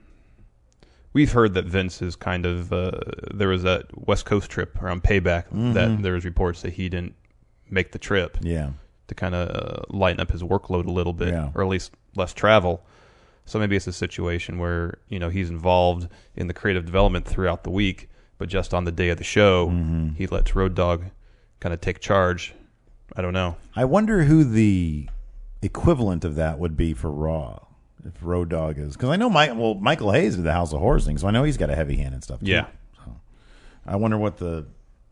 we've heard that Vince is kind of, uh, there was that West Coast trip around Payback that there was reports that he didn't make the trip Yeah. to kind of uh, lighten up his workload a little bit, Yeah. or at least less travel. So maybe it's a situation where, you know, he's involved in the creative development throughout the week, but just on the day of the show, he lets Road Dogg kind of take charge. I don't know. I wonder who the equivalent of that would be for Raw. If Road Dogg is, because I know Mike. Well, Michael Hayes did the House of Horrors thing, so I know he's got a heavy hand and stuff. Too. Yeah. So I wonder what the.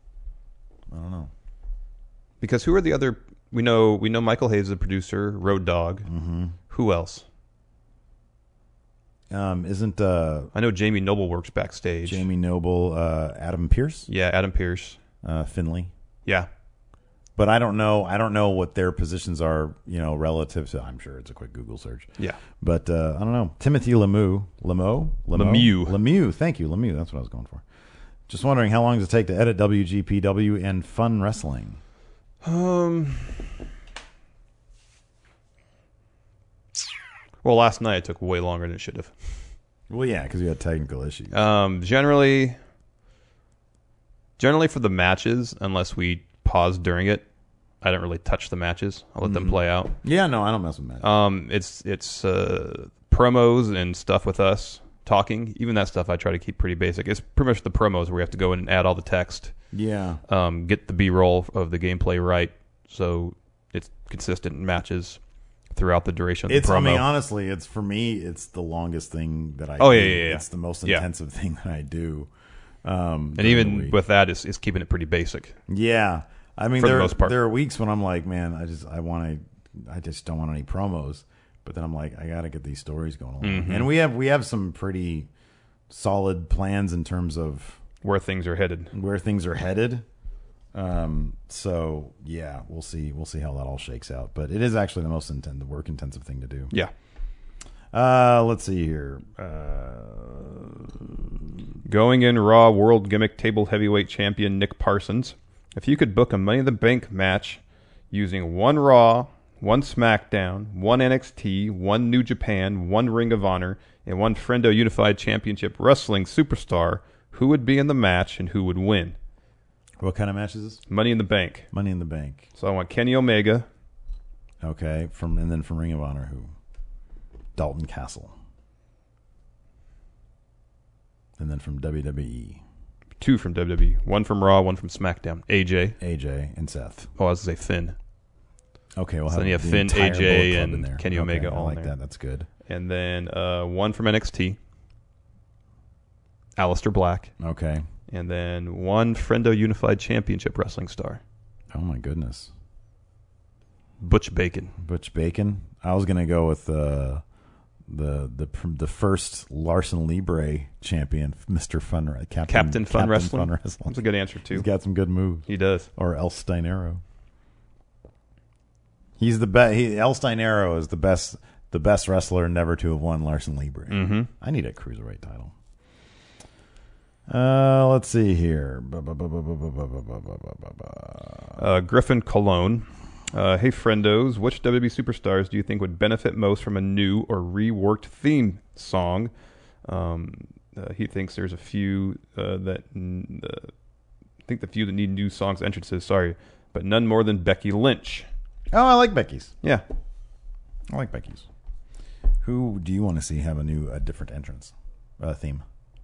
I don't know. Because who are the other? We know we know Michael Hayes is the producer, Road Dogg. Mm-hmm. Who else? Um, isn't uh, I know Jamie Noble works backstage. Jamie Noble, uh, Adam Pierce, Yeah, Adam Pearce. uh, Finley? Yeah. But I don't know. I don't know what their positions are. You know, relative to. I'm sure it's a quick Google search. Yeah. But uh, I don't know. Timothy Lemieux, Lemieux, Lemieux. Lemieux. Thank you, Lemieux. That's what I was going for. Just wondering how long does it take to edit W G P W and Fun Wrestling? Um. Well, last night it took way longer than it should have. Well, yeah, because you had technical issues. Um, generally, generally for the matches, unless we pause during it, I don't really touch the matches. I'll let them play out. Yeah, no, I don't mess with that. Um, it's it's uh, promos and stuff with us talking. Even that stuff I try to keep pretty basic. It's pretty much the promos where we have to go in and add all the text, yeah, um, get the B-roll of the gameplay right, so it's consistent in matches throughout the duration of the it's. promo. I mean, honestly, it's for me. It's the longest thing that I. Oh, do. yeah, yeah, yeah. It's the most Yeah. intensive thing that I do. Um, and during the even week. with that, it's, it's keeping it pretty basic. yeah, I mean, For the there most part. there are weeks when I'm like, man, I just I want to, I just don't want any promos. But then I'm like, I got to get these stories going along. Mm-hmm. And we have we have some pretty solid plans in terms of Where things are headed. where things are headed. Um, so yeah, we'll see. We'll see how that all shakes out. But it is actually the most intense, the work intensive thing to do. Yeah. Uh, let's see here. Uh, Going in Raw World Gimmick Table Heavyweight Champion Nick Parsons. If you could book a Money in the Bank match using one Raw, one SmackDown, one N X T, one New Japan, one Ring of Honor, and one Friendo Unified Championship Wrestling superstar, who would be in the match and who would win? what kind of match is this? Money in the Bank. Money in the Bank. So I want Kenny Omega. Okay, from and then from Ring of Honor, who? Dalton Castle. And then from W W E, Two from W W E. One from Raw, one from SmackDown. A J. A J and Seth. Oh, I was going to say Finn. Okay, we'll So have then you have the Finn, entire A J, Bullet Club and in there. Kenny Okay, Omega I all in like there. that. That's good. And then uh, one from N X T. Aleister Black. Okay. And then one Friendo Unified Championship Wrestling star. Oh my goodness. Butch Bacon. Butch Bacon. I was gonna go with uh, the the the first Larson Libre champion, Mister Fun Captain, Captain Fun Captain Wrestling. Fun Wrestling. That's a good answer, too. He's got some good moves. He does. Or El Steinero. He's the best. He, El Steinero is the best. The best wrestler never to have won Larson Libre. Mm-hmm. I need a cruiserweight title. Uh, let's see here. Uh, Griffin Colon. Uh, hey, friendos. Which W W E superstars do you think would benefit most from a new or reworked theme song? Um, uh, he thinks there's a few uh, that... Uh, I think the few that need new songs entrances, sorry, but none more than Becky Lynch. Oh, I like Becky's. Yeah. I like Becky's. Who do you want to see have a new, a different entrance uh, theme?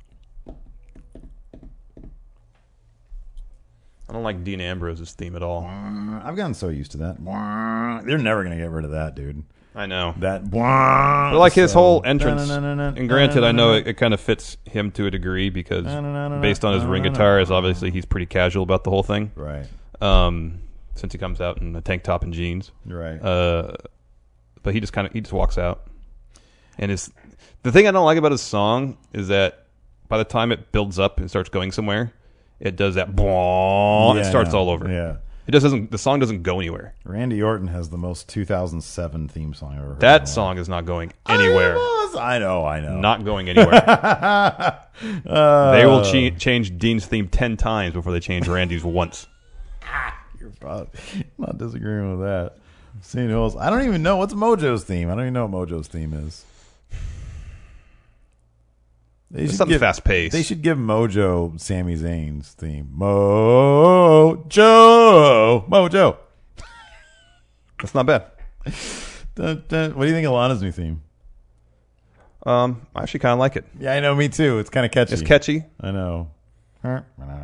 I don't like Dean Ambrose's theme at all. I've gotten so used to that. They're never going to get rid of that, dude. I know. That. But like his so- whole entrance, Na-na-na-na-na, and granted, I know na-na-na-na. it, it kind of fits him to a degree because Na-na-na-na-na, based on his ring na-na-na-na. guitar, is obviously he's pretty casual about the whole thing. Right. Um, since he comes out in a tank top and jeans. Right. Uh, but he just kind of he just walks out, and his the thing I don't like about his song is that by the time it builds up and starts going somewhere, it does that boom, Yeah, it starts I know. all over. Yeah. It just doesn't. The song doesn't go anywhere. Randy Orton has the most two thousand seven theme song I've ever heard. That in a song is not going anywhere. while. I know, I know. Not going anywhere. Uh, They will cha- change Dean's theme ten times before they change Randy's once. You're probably not disagreeing with that. Seeing who else? I don't even know what's Mojo's theme. I don't even know what Mojo's theme is. They It's should something give- fast-paced. They should give Mojo Sami Zayn's theme. Mojo, Mojo. That's not bad. Dun, dun. What do you think of Lana's new theme? Um, I actually kind of like it. Yeah, I know. Me too. It's kind of catchy. It's catchy. I know. Uh,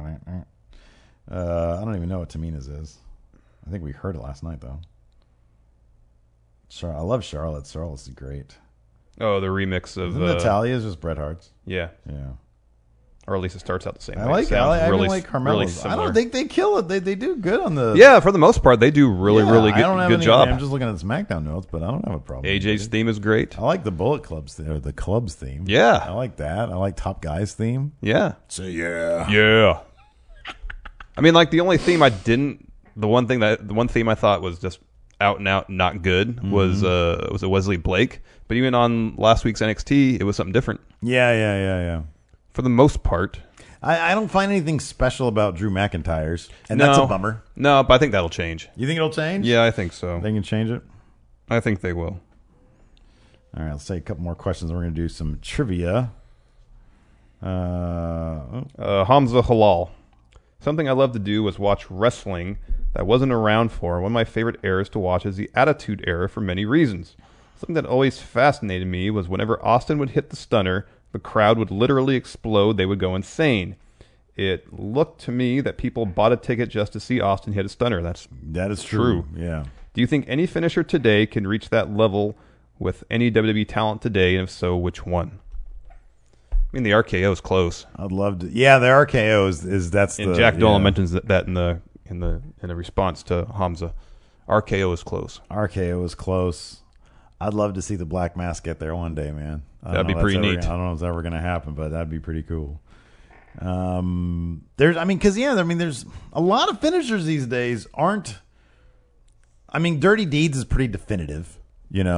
I don't even know what Tamina's is. I think we heard it last night, though. Char- I love Charlotte. Charlotte's great. Oh, the remix of Isn't uh, Natalia's just Bret Hart's? Yeah, Yeah. or at least it starts out the same I way. like It it. I sounds like, I really, really like really Carmelo's. I similar. don't think they kill it. They they do good on the. Yeah, for the most part, they do really, Yeah, really I good, don't have good any- job. I'm just looking at the SmackDown notes, but I don't have a problem. A J's with it. theme is great. I like the Bullet Club's th- or the Club's theme. Yeah. I like that. I like Top Guy's theme. Yeah, So yeah. yeah. I mean, like the only theme I didn't, the one thing that the one theme I thought was just out and out not good Mm-hmm. was uh was a Wesley Blake. But even on last week's N X T, it was something different. Yeah, yeah, yeah, yeah. For the most part, I, I don't find anything special about Drew McIntyre's, and no, that's a bummer. No, but I think that'll change. You think it'll change? Yeah, I think so. They can change it? I think they will. All right, let's take a couple more questions. We're going to do some trivia. Uh, oh, Uh, Hamza Halal. Something I love to do was watch wrestling that I wasn't around for. One of my favorite eras to watch is the Attitude Era for many reasons. Something that always fascinated me was whenever Austin would hit the stunner, the crowd would literally explode. They would go insane. It looked to me that people bought a ticket just to see Austin hit a stunner. That's that is true. True. Yeah. Do you think any finisher today can reach that level with any W W E talent today? And if so, which one? I mean, the R K O is close. I'd love to. Yeah, the R K O is, is that's And the. Jack Dolan yeah. mentions that, that in the in the in a response to Hamza. R K O is close. R K O is close. I'd love to see the Black Mask get there one day, man. I don't That'd be know if pretty that's ever neat. gonna- I don't know if it's ever going to happen, but that'd be pretty cool. Um, there's, I mean, because yeah, I mean, there's a lot of finishers these days aren't. I mean, Dirty Deeds is pretty definitive, you know.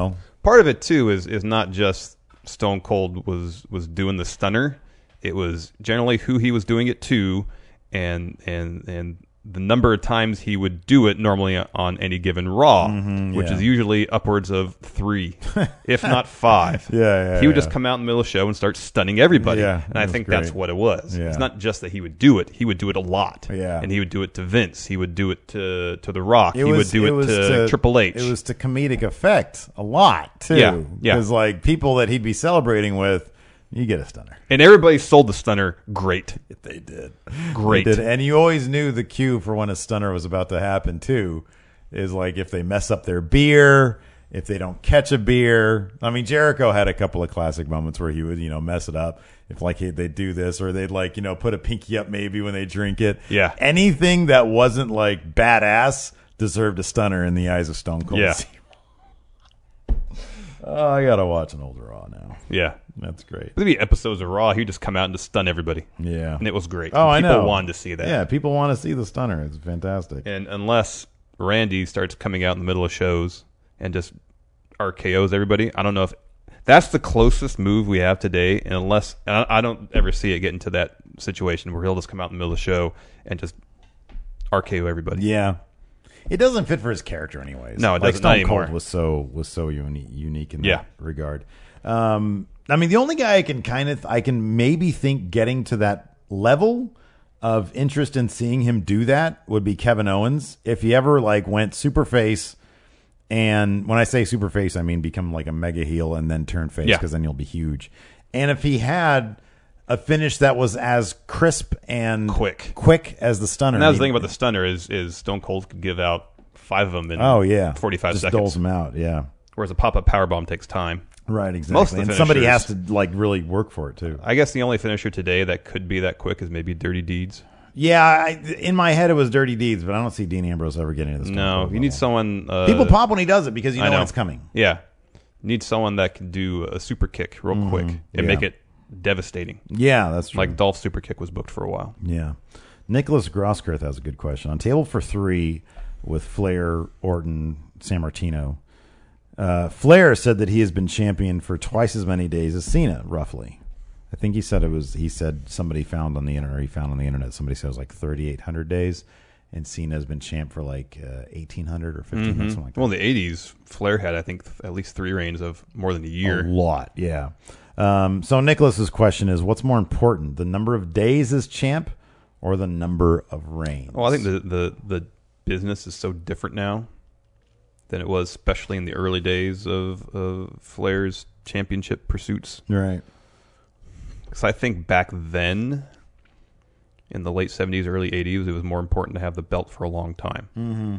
part of it too is is not just Stone Cold was was doing the stunner. It was generally who he was doing it to, and and and the number of times he would do it normally on any given Raw, Mm-hmm, which yeah. is usually upwards of three, if not five. Yeah, yeah, He would yeah. just come out in the middle of the show and start stunning everybody. Yeah, and I it was think great. that's what it was. Yeah. It's not just that he would do it; he would do it a lot. Yeah. and he would do it to Vince. He would do it to to The Rock. It he was, would do it, was to, Triple H. It was to comedic effect a lot too. Yeah, yeah. Because like people that he'd be celebrating with, you get a stunner. and everybody sold the stunner great. They did. Great. They did. And you always knew the cue for when a stunner was about to happen too. Is like if they mess up their beer, if they don't catch a beer. I mean, Jericho had a couple of classic moments where he would, you know, mess it up. If like he, they'd do this, or they'd like, you know, put a pinky up maybe when they drink it. Yeah. Anything that wasn't like badass deserved a stunner in the eyes of Stone Cold. Yeah. Oh, I gotta watch an older Raw now. Yeah. That's great. There'd be episodes of Raw. He'd just come out and just stun everybody. Yeah. And it was great. Oh, I People know. wanted to see that. Yeah, people want to see the stunner. It's fantastic. And unless Randy starts coming out in the middle of shows and just R K Os everybody, I don't know if that's the closest move we have today. And unless I I don't ever see it get into that situation where he'll just come out in the middle of the show and just R K O everybody. Yeah. It doesn't fit for his character, anyways. No, it like doesn't, not Stone Cold anymore. was so was so uni- unique in Yeah. that regard. Um, I mean, the only guy I can kind of I can maybe think getting to that level of interest in seeing him do that would be Kevin Owens. If he ever like went super face, and when I say super face, I mean become like a mega heel and then turn face, Yeah. because then you'll be huge. And if he had a finish that was as crisp and Quick. quick as the stunner, And that was the I mean, thing about the stunner is is Stone Cold could give out five of them in Oh yeah, forty-five just seconds. doles them out. Yeah, Whereas a pop-up powerbomb takes time. right. Exactly. Most of the and somebody has finishers- to like really work for it too. I guess the only finisher today that could be that quick is maybe Dirty Deeds. Yeah, I, in my head it was Dirty Deeds, but I don't see Dean Ambrose ever getting to this. No, you need someone. Uh, People pop when he does it because you I know, know when it's coming. Yeah, you need someone that can do a super kick real quick and yeah. make it devastating. Yeah, that's true. Like Dolph's super kick was booked for a while. Yeah. Nicholas Grosskirth has a good question. On table for three with Flair, Orton, San Martino, uh, Flair said that he has been champion for twice as many days as Cena, roughly. I think he said it was, he said somebody found on the internet, or he found on the internet, somebody said it was like thirty-eight hundred days, and Cena has been champ for like uh, eighteen hundred or fifteen hundred, something like that. Well, in the eighties, Flair had I think at least three reigns of more than a year. A lot, yeah. Um, so Nicholas's question is, what's more important, the number of days as champ or the number of reigns? Well, I think the, the the business is so different now than it was, especially in the early days of, of Flair's championship pursuits. Right. Because I think back then, in the late seventies, early eighties, it was more important to have the belt for a long time. Mm-hmm.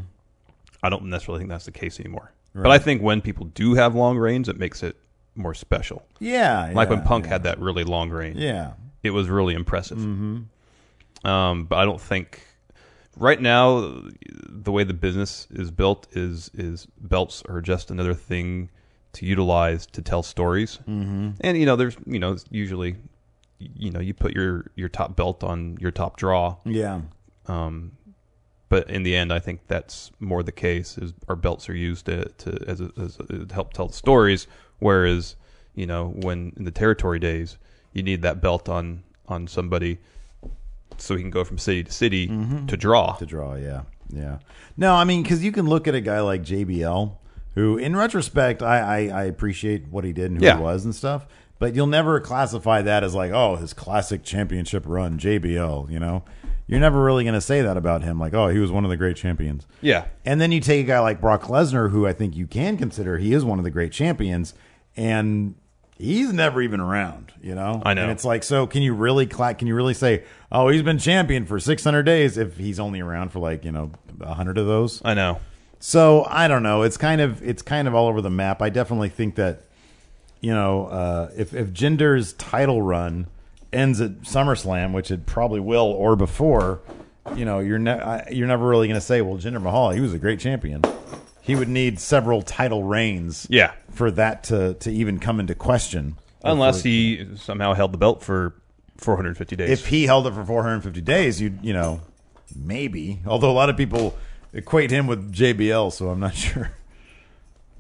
I don't necessarily think that's the case anymore. But I think when people do have long reigns, it makes it more special. Yeah. Like when yeah, Punk yeah. had that really long reign. Yeah. It was really impressive. Mm-hmm. Um, but I don't think right now the way the business is built is is belts are just another thing to utilize to tell stories. Mm-hmm. And you know, there's you know usually you know you put your your top belt on your top draw. Yeah. Um, but in the end, I think that's more the case. Is our belts are used to, to as, a, as a, to help tell the stories, whereas you know when in the territory days, you need that belt on on somebody so he can go from city to city Mm-hmm. to draw. To draw, yeah. Yeah. No, I mean, because you can look at a guy like J B L, who, in retrospect, I, I, I appreciate what he did and who Yeah. he was and stuff, but you'll never classify that as like, oh, his classic championship run, J B L, you know? You're never really going to say that about him, like, oh, he was one of the great champions. Yeah, And then you take a guy like Brock Lesnar, who I think you can consider he is one of the great champions, and he's never even around, you know? I know. And it's like, so can you really cla- can you really say, oh, he's been champion for six hundred days if he's only around for like, you know, one hundred of those? I know. So I don't know. It's kind of it's kind of all over the map. I definitely think that, you know, uh, if if Jinder's title run ends at SummerSlam, which it probably will, or before, you know, you're ne- I- you're never really going to say, well, Jinder Mahal, he was a great champion. He would need several title reigns, Yeah, for that to to even come into question. unless he somehow held the belt for four hundred fifty days. If he held it for four hundred fifty days, you you know, maybe. Although a lot of people equate him with J B L, so I'm not sure.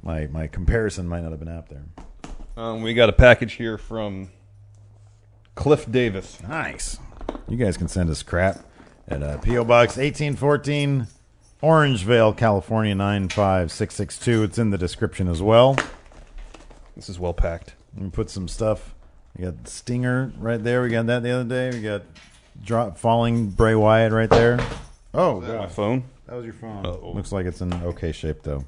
my my comparison might not have been apt there. Um, we got a package here from Cliff Davis. Nice. You guys can send us crap at uh, P O Box eighteen fourteen, Orangevale, California nine five six six two. It's in the description as well. This is well packed. We put some stuff. We got Stinger right there. We got that the other day. We got drop falling Bray Wyatt right there. Oh, Is that my God. phone? That was your phone. Uh-oh. Looks like it's in okay shape, though.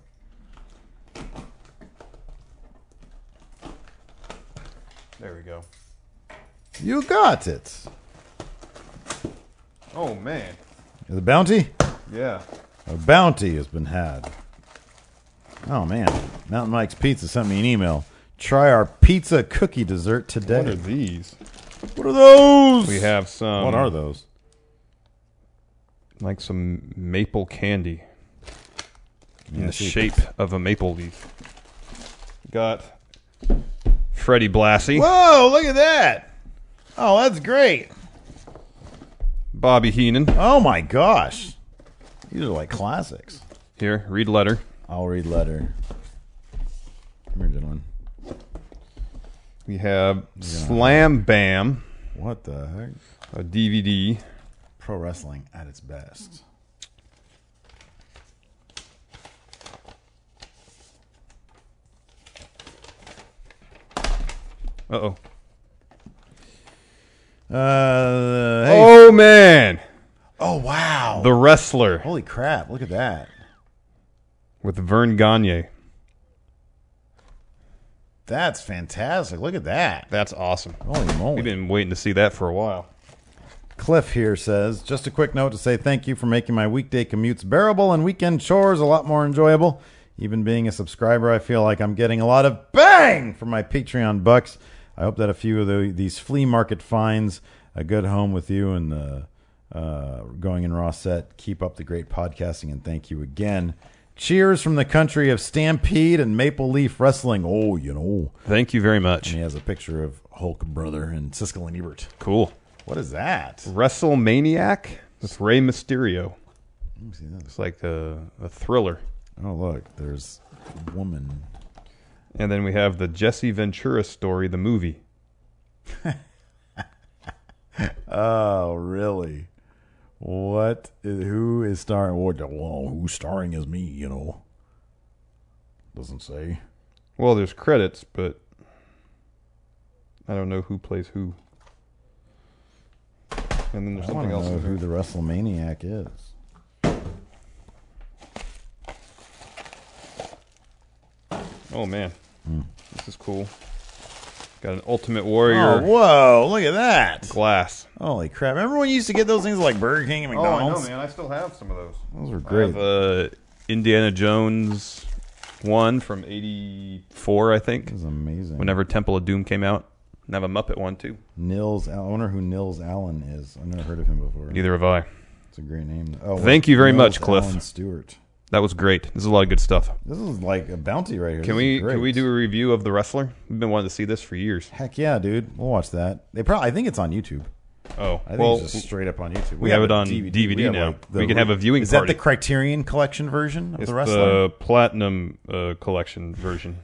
There we go. You got it. Oh, man. The bounty? Yeah. A bounty has been had. Oh, man. Mountain Mike's Pizza sent me an email. Try our pizza cookie dessert today. What are these? What are those? We have some. What are those? Like some maple candy in Yeah, the see. shape of a maple leaf. Got Freddie Blassie, Whoa, look at that. Oh, that's great. Bobby Heenan. Oh, my gosh. These are like classics. Here, read letter. I'll read letter. Come here, gentlemen. We have Slam Bam, What the heck? a D V D. Pro wrestling at its best. Uh-oh. Uh, hey. Oh, man. Oh, wow. The Wrestler Holy crap. Look at that. with Vern Gagne. That's fantastic. Look at that. That's awesome. Holy moly. We've been waiting to see that for a while. Cliff here says, just a quick note to say thank you for making my weekday commutes bearable and weekend chores a lot more enjoyable. Even being a subscriber, I feel like I'm getting a lot of bang for my Patreon bucks. I hope that a few of the, these flea market finds a good home with you and the uh, Going in Raw set. Keep up the great podcasting, and thank you again. Cheers from the country of Stampede and Maple Leaf Wrestling. Oh, you know. Thank you very much. And he has a picture of Hulk Brother and Siskel and Ebert. Cool. What is that? WrestleManiac with Rey Mysterio. Let me see that. It's like a, a thriller. Oh, look, there's a woman. And then we have the Jesse Ventura story, the movie. Oh, really? What? Is, who is starring? What? Well, who's starring as me? You know, doesn't say. Well, there's credits, but I don't know who plays who. And then there's I want something to else. know in who there. the WrestleManiac is. Oh man, Hmm. this is cool. Got an Ultimate Warrior Oh, whoa! Look at that! glass. Holy crap! Remember when you used to get those things like Burger King and McDonald's? I still have some of those. Those were I great. have uh, Indiana Jones one from eighty-four, I think. This is amazing. Whenever Temple of Doom came out. And I have a Muppet one too. Nils, I wonder who Nils Allen is. I've never heard of him before. Neither have I. It's a great name. Oh, Thank you very Nils much, Cliff. Allen Stewart. That was great. This is a lot of good stuff. This is like a bounty right here. Can This we is great. can we do a review of The Wrestler? We've been wanting to see this for years. Heck yeah, dude. We'll watch that. They probably. I think it's on YouTube. Oh, I think well, it's just straight up on YouTube. we have it a on D V D have, now. like, the- We can have a viewing Is party. that the Criterion Collection version of it's the Wrestler? the Platinum uh, Collection version.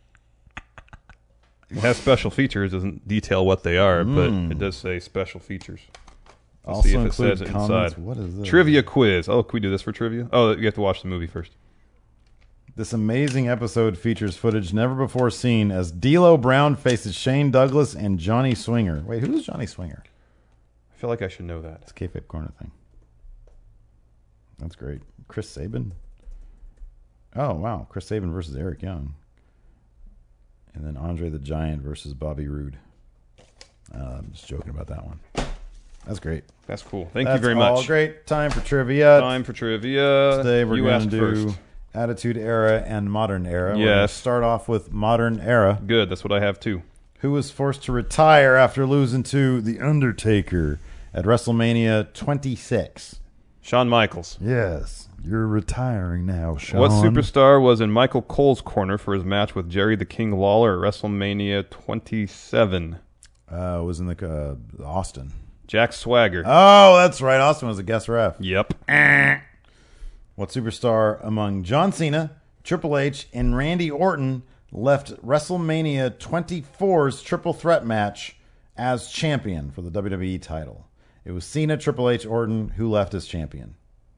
It has special features. Doesn't detail what they are, but it does say special features. Let's Also see if it include says it comments. inside. What is this? Trivia quiz. Oh, can we do this for trivia? Oh, you have to watch the movie first. This amazing episode features footage never before seen as D'Lo Brown faces Shane Douglas and Johnny Swinger. Wait, who's Johnny Swinger? I feel like I should know that. It's a Kayfabe Corner thing. That's great. Chris Sabin. Oh, wow. Chris Sabin versus Eric Young. And then Andre the Giant versus Bobby Roode. Uh, I'm just joking about that one. That's great. That's cool. Thank That's you very all much. great. Time for trivia. Time for trivia. Today we're you going asked to do first. Attitude Era and Modern Era. We're gonna Yes. start off with Modern Era. Good. That's what I have too. Who was forced to retire after losing to The Undertaker at WrestleMania twenty-six. Shawn Michaels. Yes, you're retiring now, Sean. What superstar was in Michael Cole's corner for his match with Jerry the King Lawler at WrestleMania twenty-seven? Uh, was in the uh, Austin. Jack Swagger. Oh, that's right. Austin was a guest ref. Yep. What superstar among John Cena, Triple H and Randy Orton left WrestleMania twenty-four's Triple Threat match as champion for the W W E title. It was Cena, Triple H, Orton who left as champion.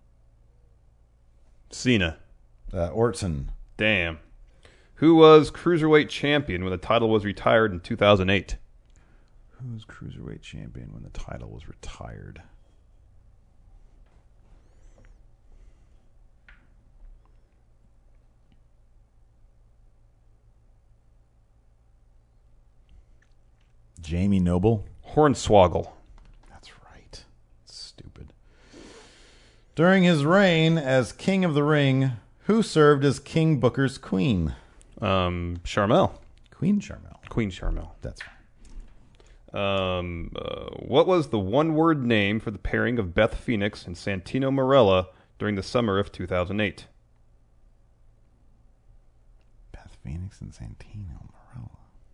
Cena. Uh, Orton. Damn. Who was Cruiserweight champion when the title was retired in two thousand eight? Who was Cruiserweight champion when the title was retired? Jamie Noble. Hornswoggle. That's right. Stupid. During his reign as King of the Ring, who served as King Booker's queen? Um, Sharmell. Queen Sharmell. Queen Sharmell. That's fine. Um, uh, what was the one-word name for the pairing of Beth Phoenix and Santino Marella during the summer of two thousand eight? Beth Phoenix and Santino Marella.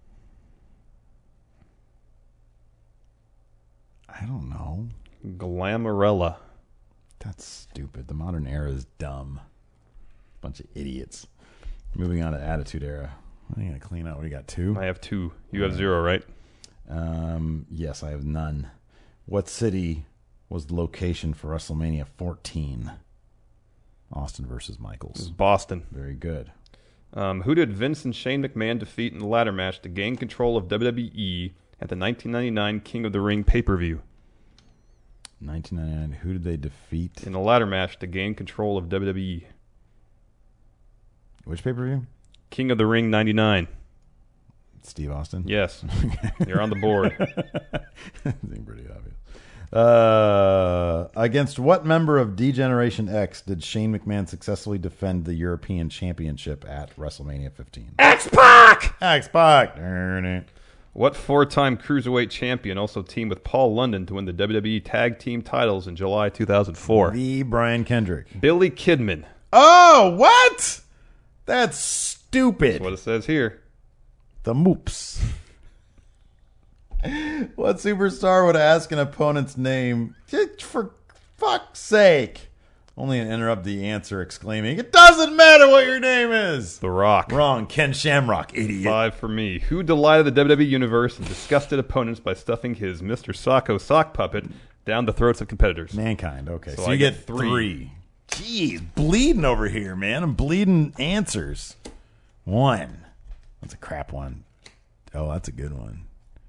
I don't know. Glamarella. That's stupid. The modern era is dumb. Bunch of idiots. Moving on to Attitude Era. I think I clean out. What do you got? Two? I have two. You have zero, right? Um, yes, I have none. What city was the location for WrestleMania fourteen? Austin versus Michaels. Boston. Very good. Um, who did Vince and Shane McMahon defeat in the ladder match to gain control of W W E at the nineteen ninety-nine King of the Ring pay-per-view? nineteen ninety-nine. Who did they defeat? In the ladder match to gain control of W W E. Which pay-per-view? King of the Ring ninety-nine. Steve Austin? Yes. You're on the board. Seemed pretty obvious. Uh, against what member of D-Generation X did Shane McMahon successfully defend the European Championship at WrestleMania fifteen? X-Pac! X-Pac! Darn it. What four-time Cruiserweight champion also teamed with Paul London to win the W W E Tag Team titles in July two thousand four? The Brian Kendrick. Billy Kidman. Oh, what? That's stupid. That's what it says here. The Moops. What superstar would ask an opponent's name? For fuck's sake. Only an interrupt the answer exclaiming, it doesn't matter what your name is. The Rock. Wrong. Ken Shamrock, idiot. Five for me. Who delighted the W W E Universe and disgusted opponents by stuffing his Mister Socko sock puppet down the throats of competitors? Mankind. Okay, so, So you I get, get three. three. Jeez, bleeding over here, man. I'm bleeding answers. One. That's a crap one. Oh, that's a good one.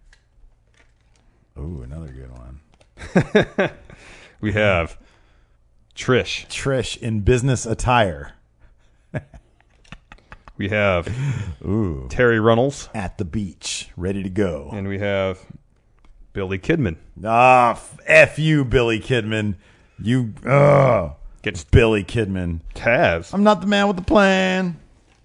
Ooh, another good one. We have Trish. Trish in business attire. We have Ooh. Terry Runnels. At the beach, ready to go. And we have Billy Kidman. Ah, f, F you, Billy Kidman. You, ugh. Gets Billy Kidman. Taz. I'm not the man with the plan.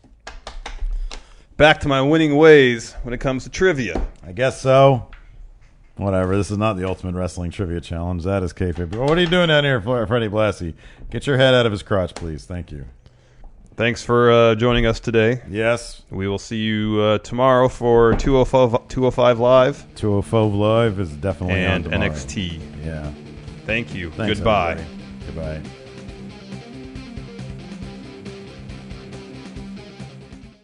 Back to my winning ways when it comes to trivia. I guess so. Whatever. This is not the Ultimate Wrestling Trivia Challenge. That is kayfabe. What are you doing down here, Freddie Blassie? Get your head out of his crotch, please. Thank you. Thanks for uh, joining us today. Yes. We will see you uh, tomorrow for two oh five, two oh five Live. two oh five Live is definitely and on tomorrow. N X T. Yeah. Thank you. Thanks, Goodbye. everybody. Goodbye.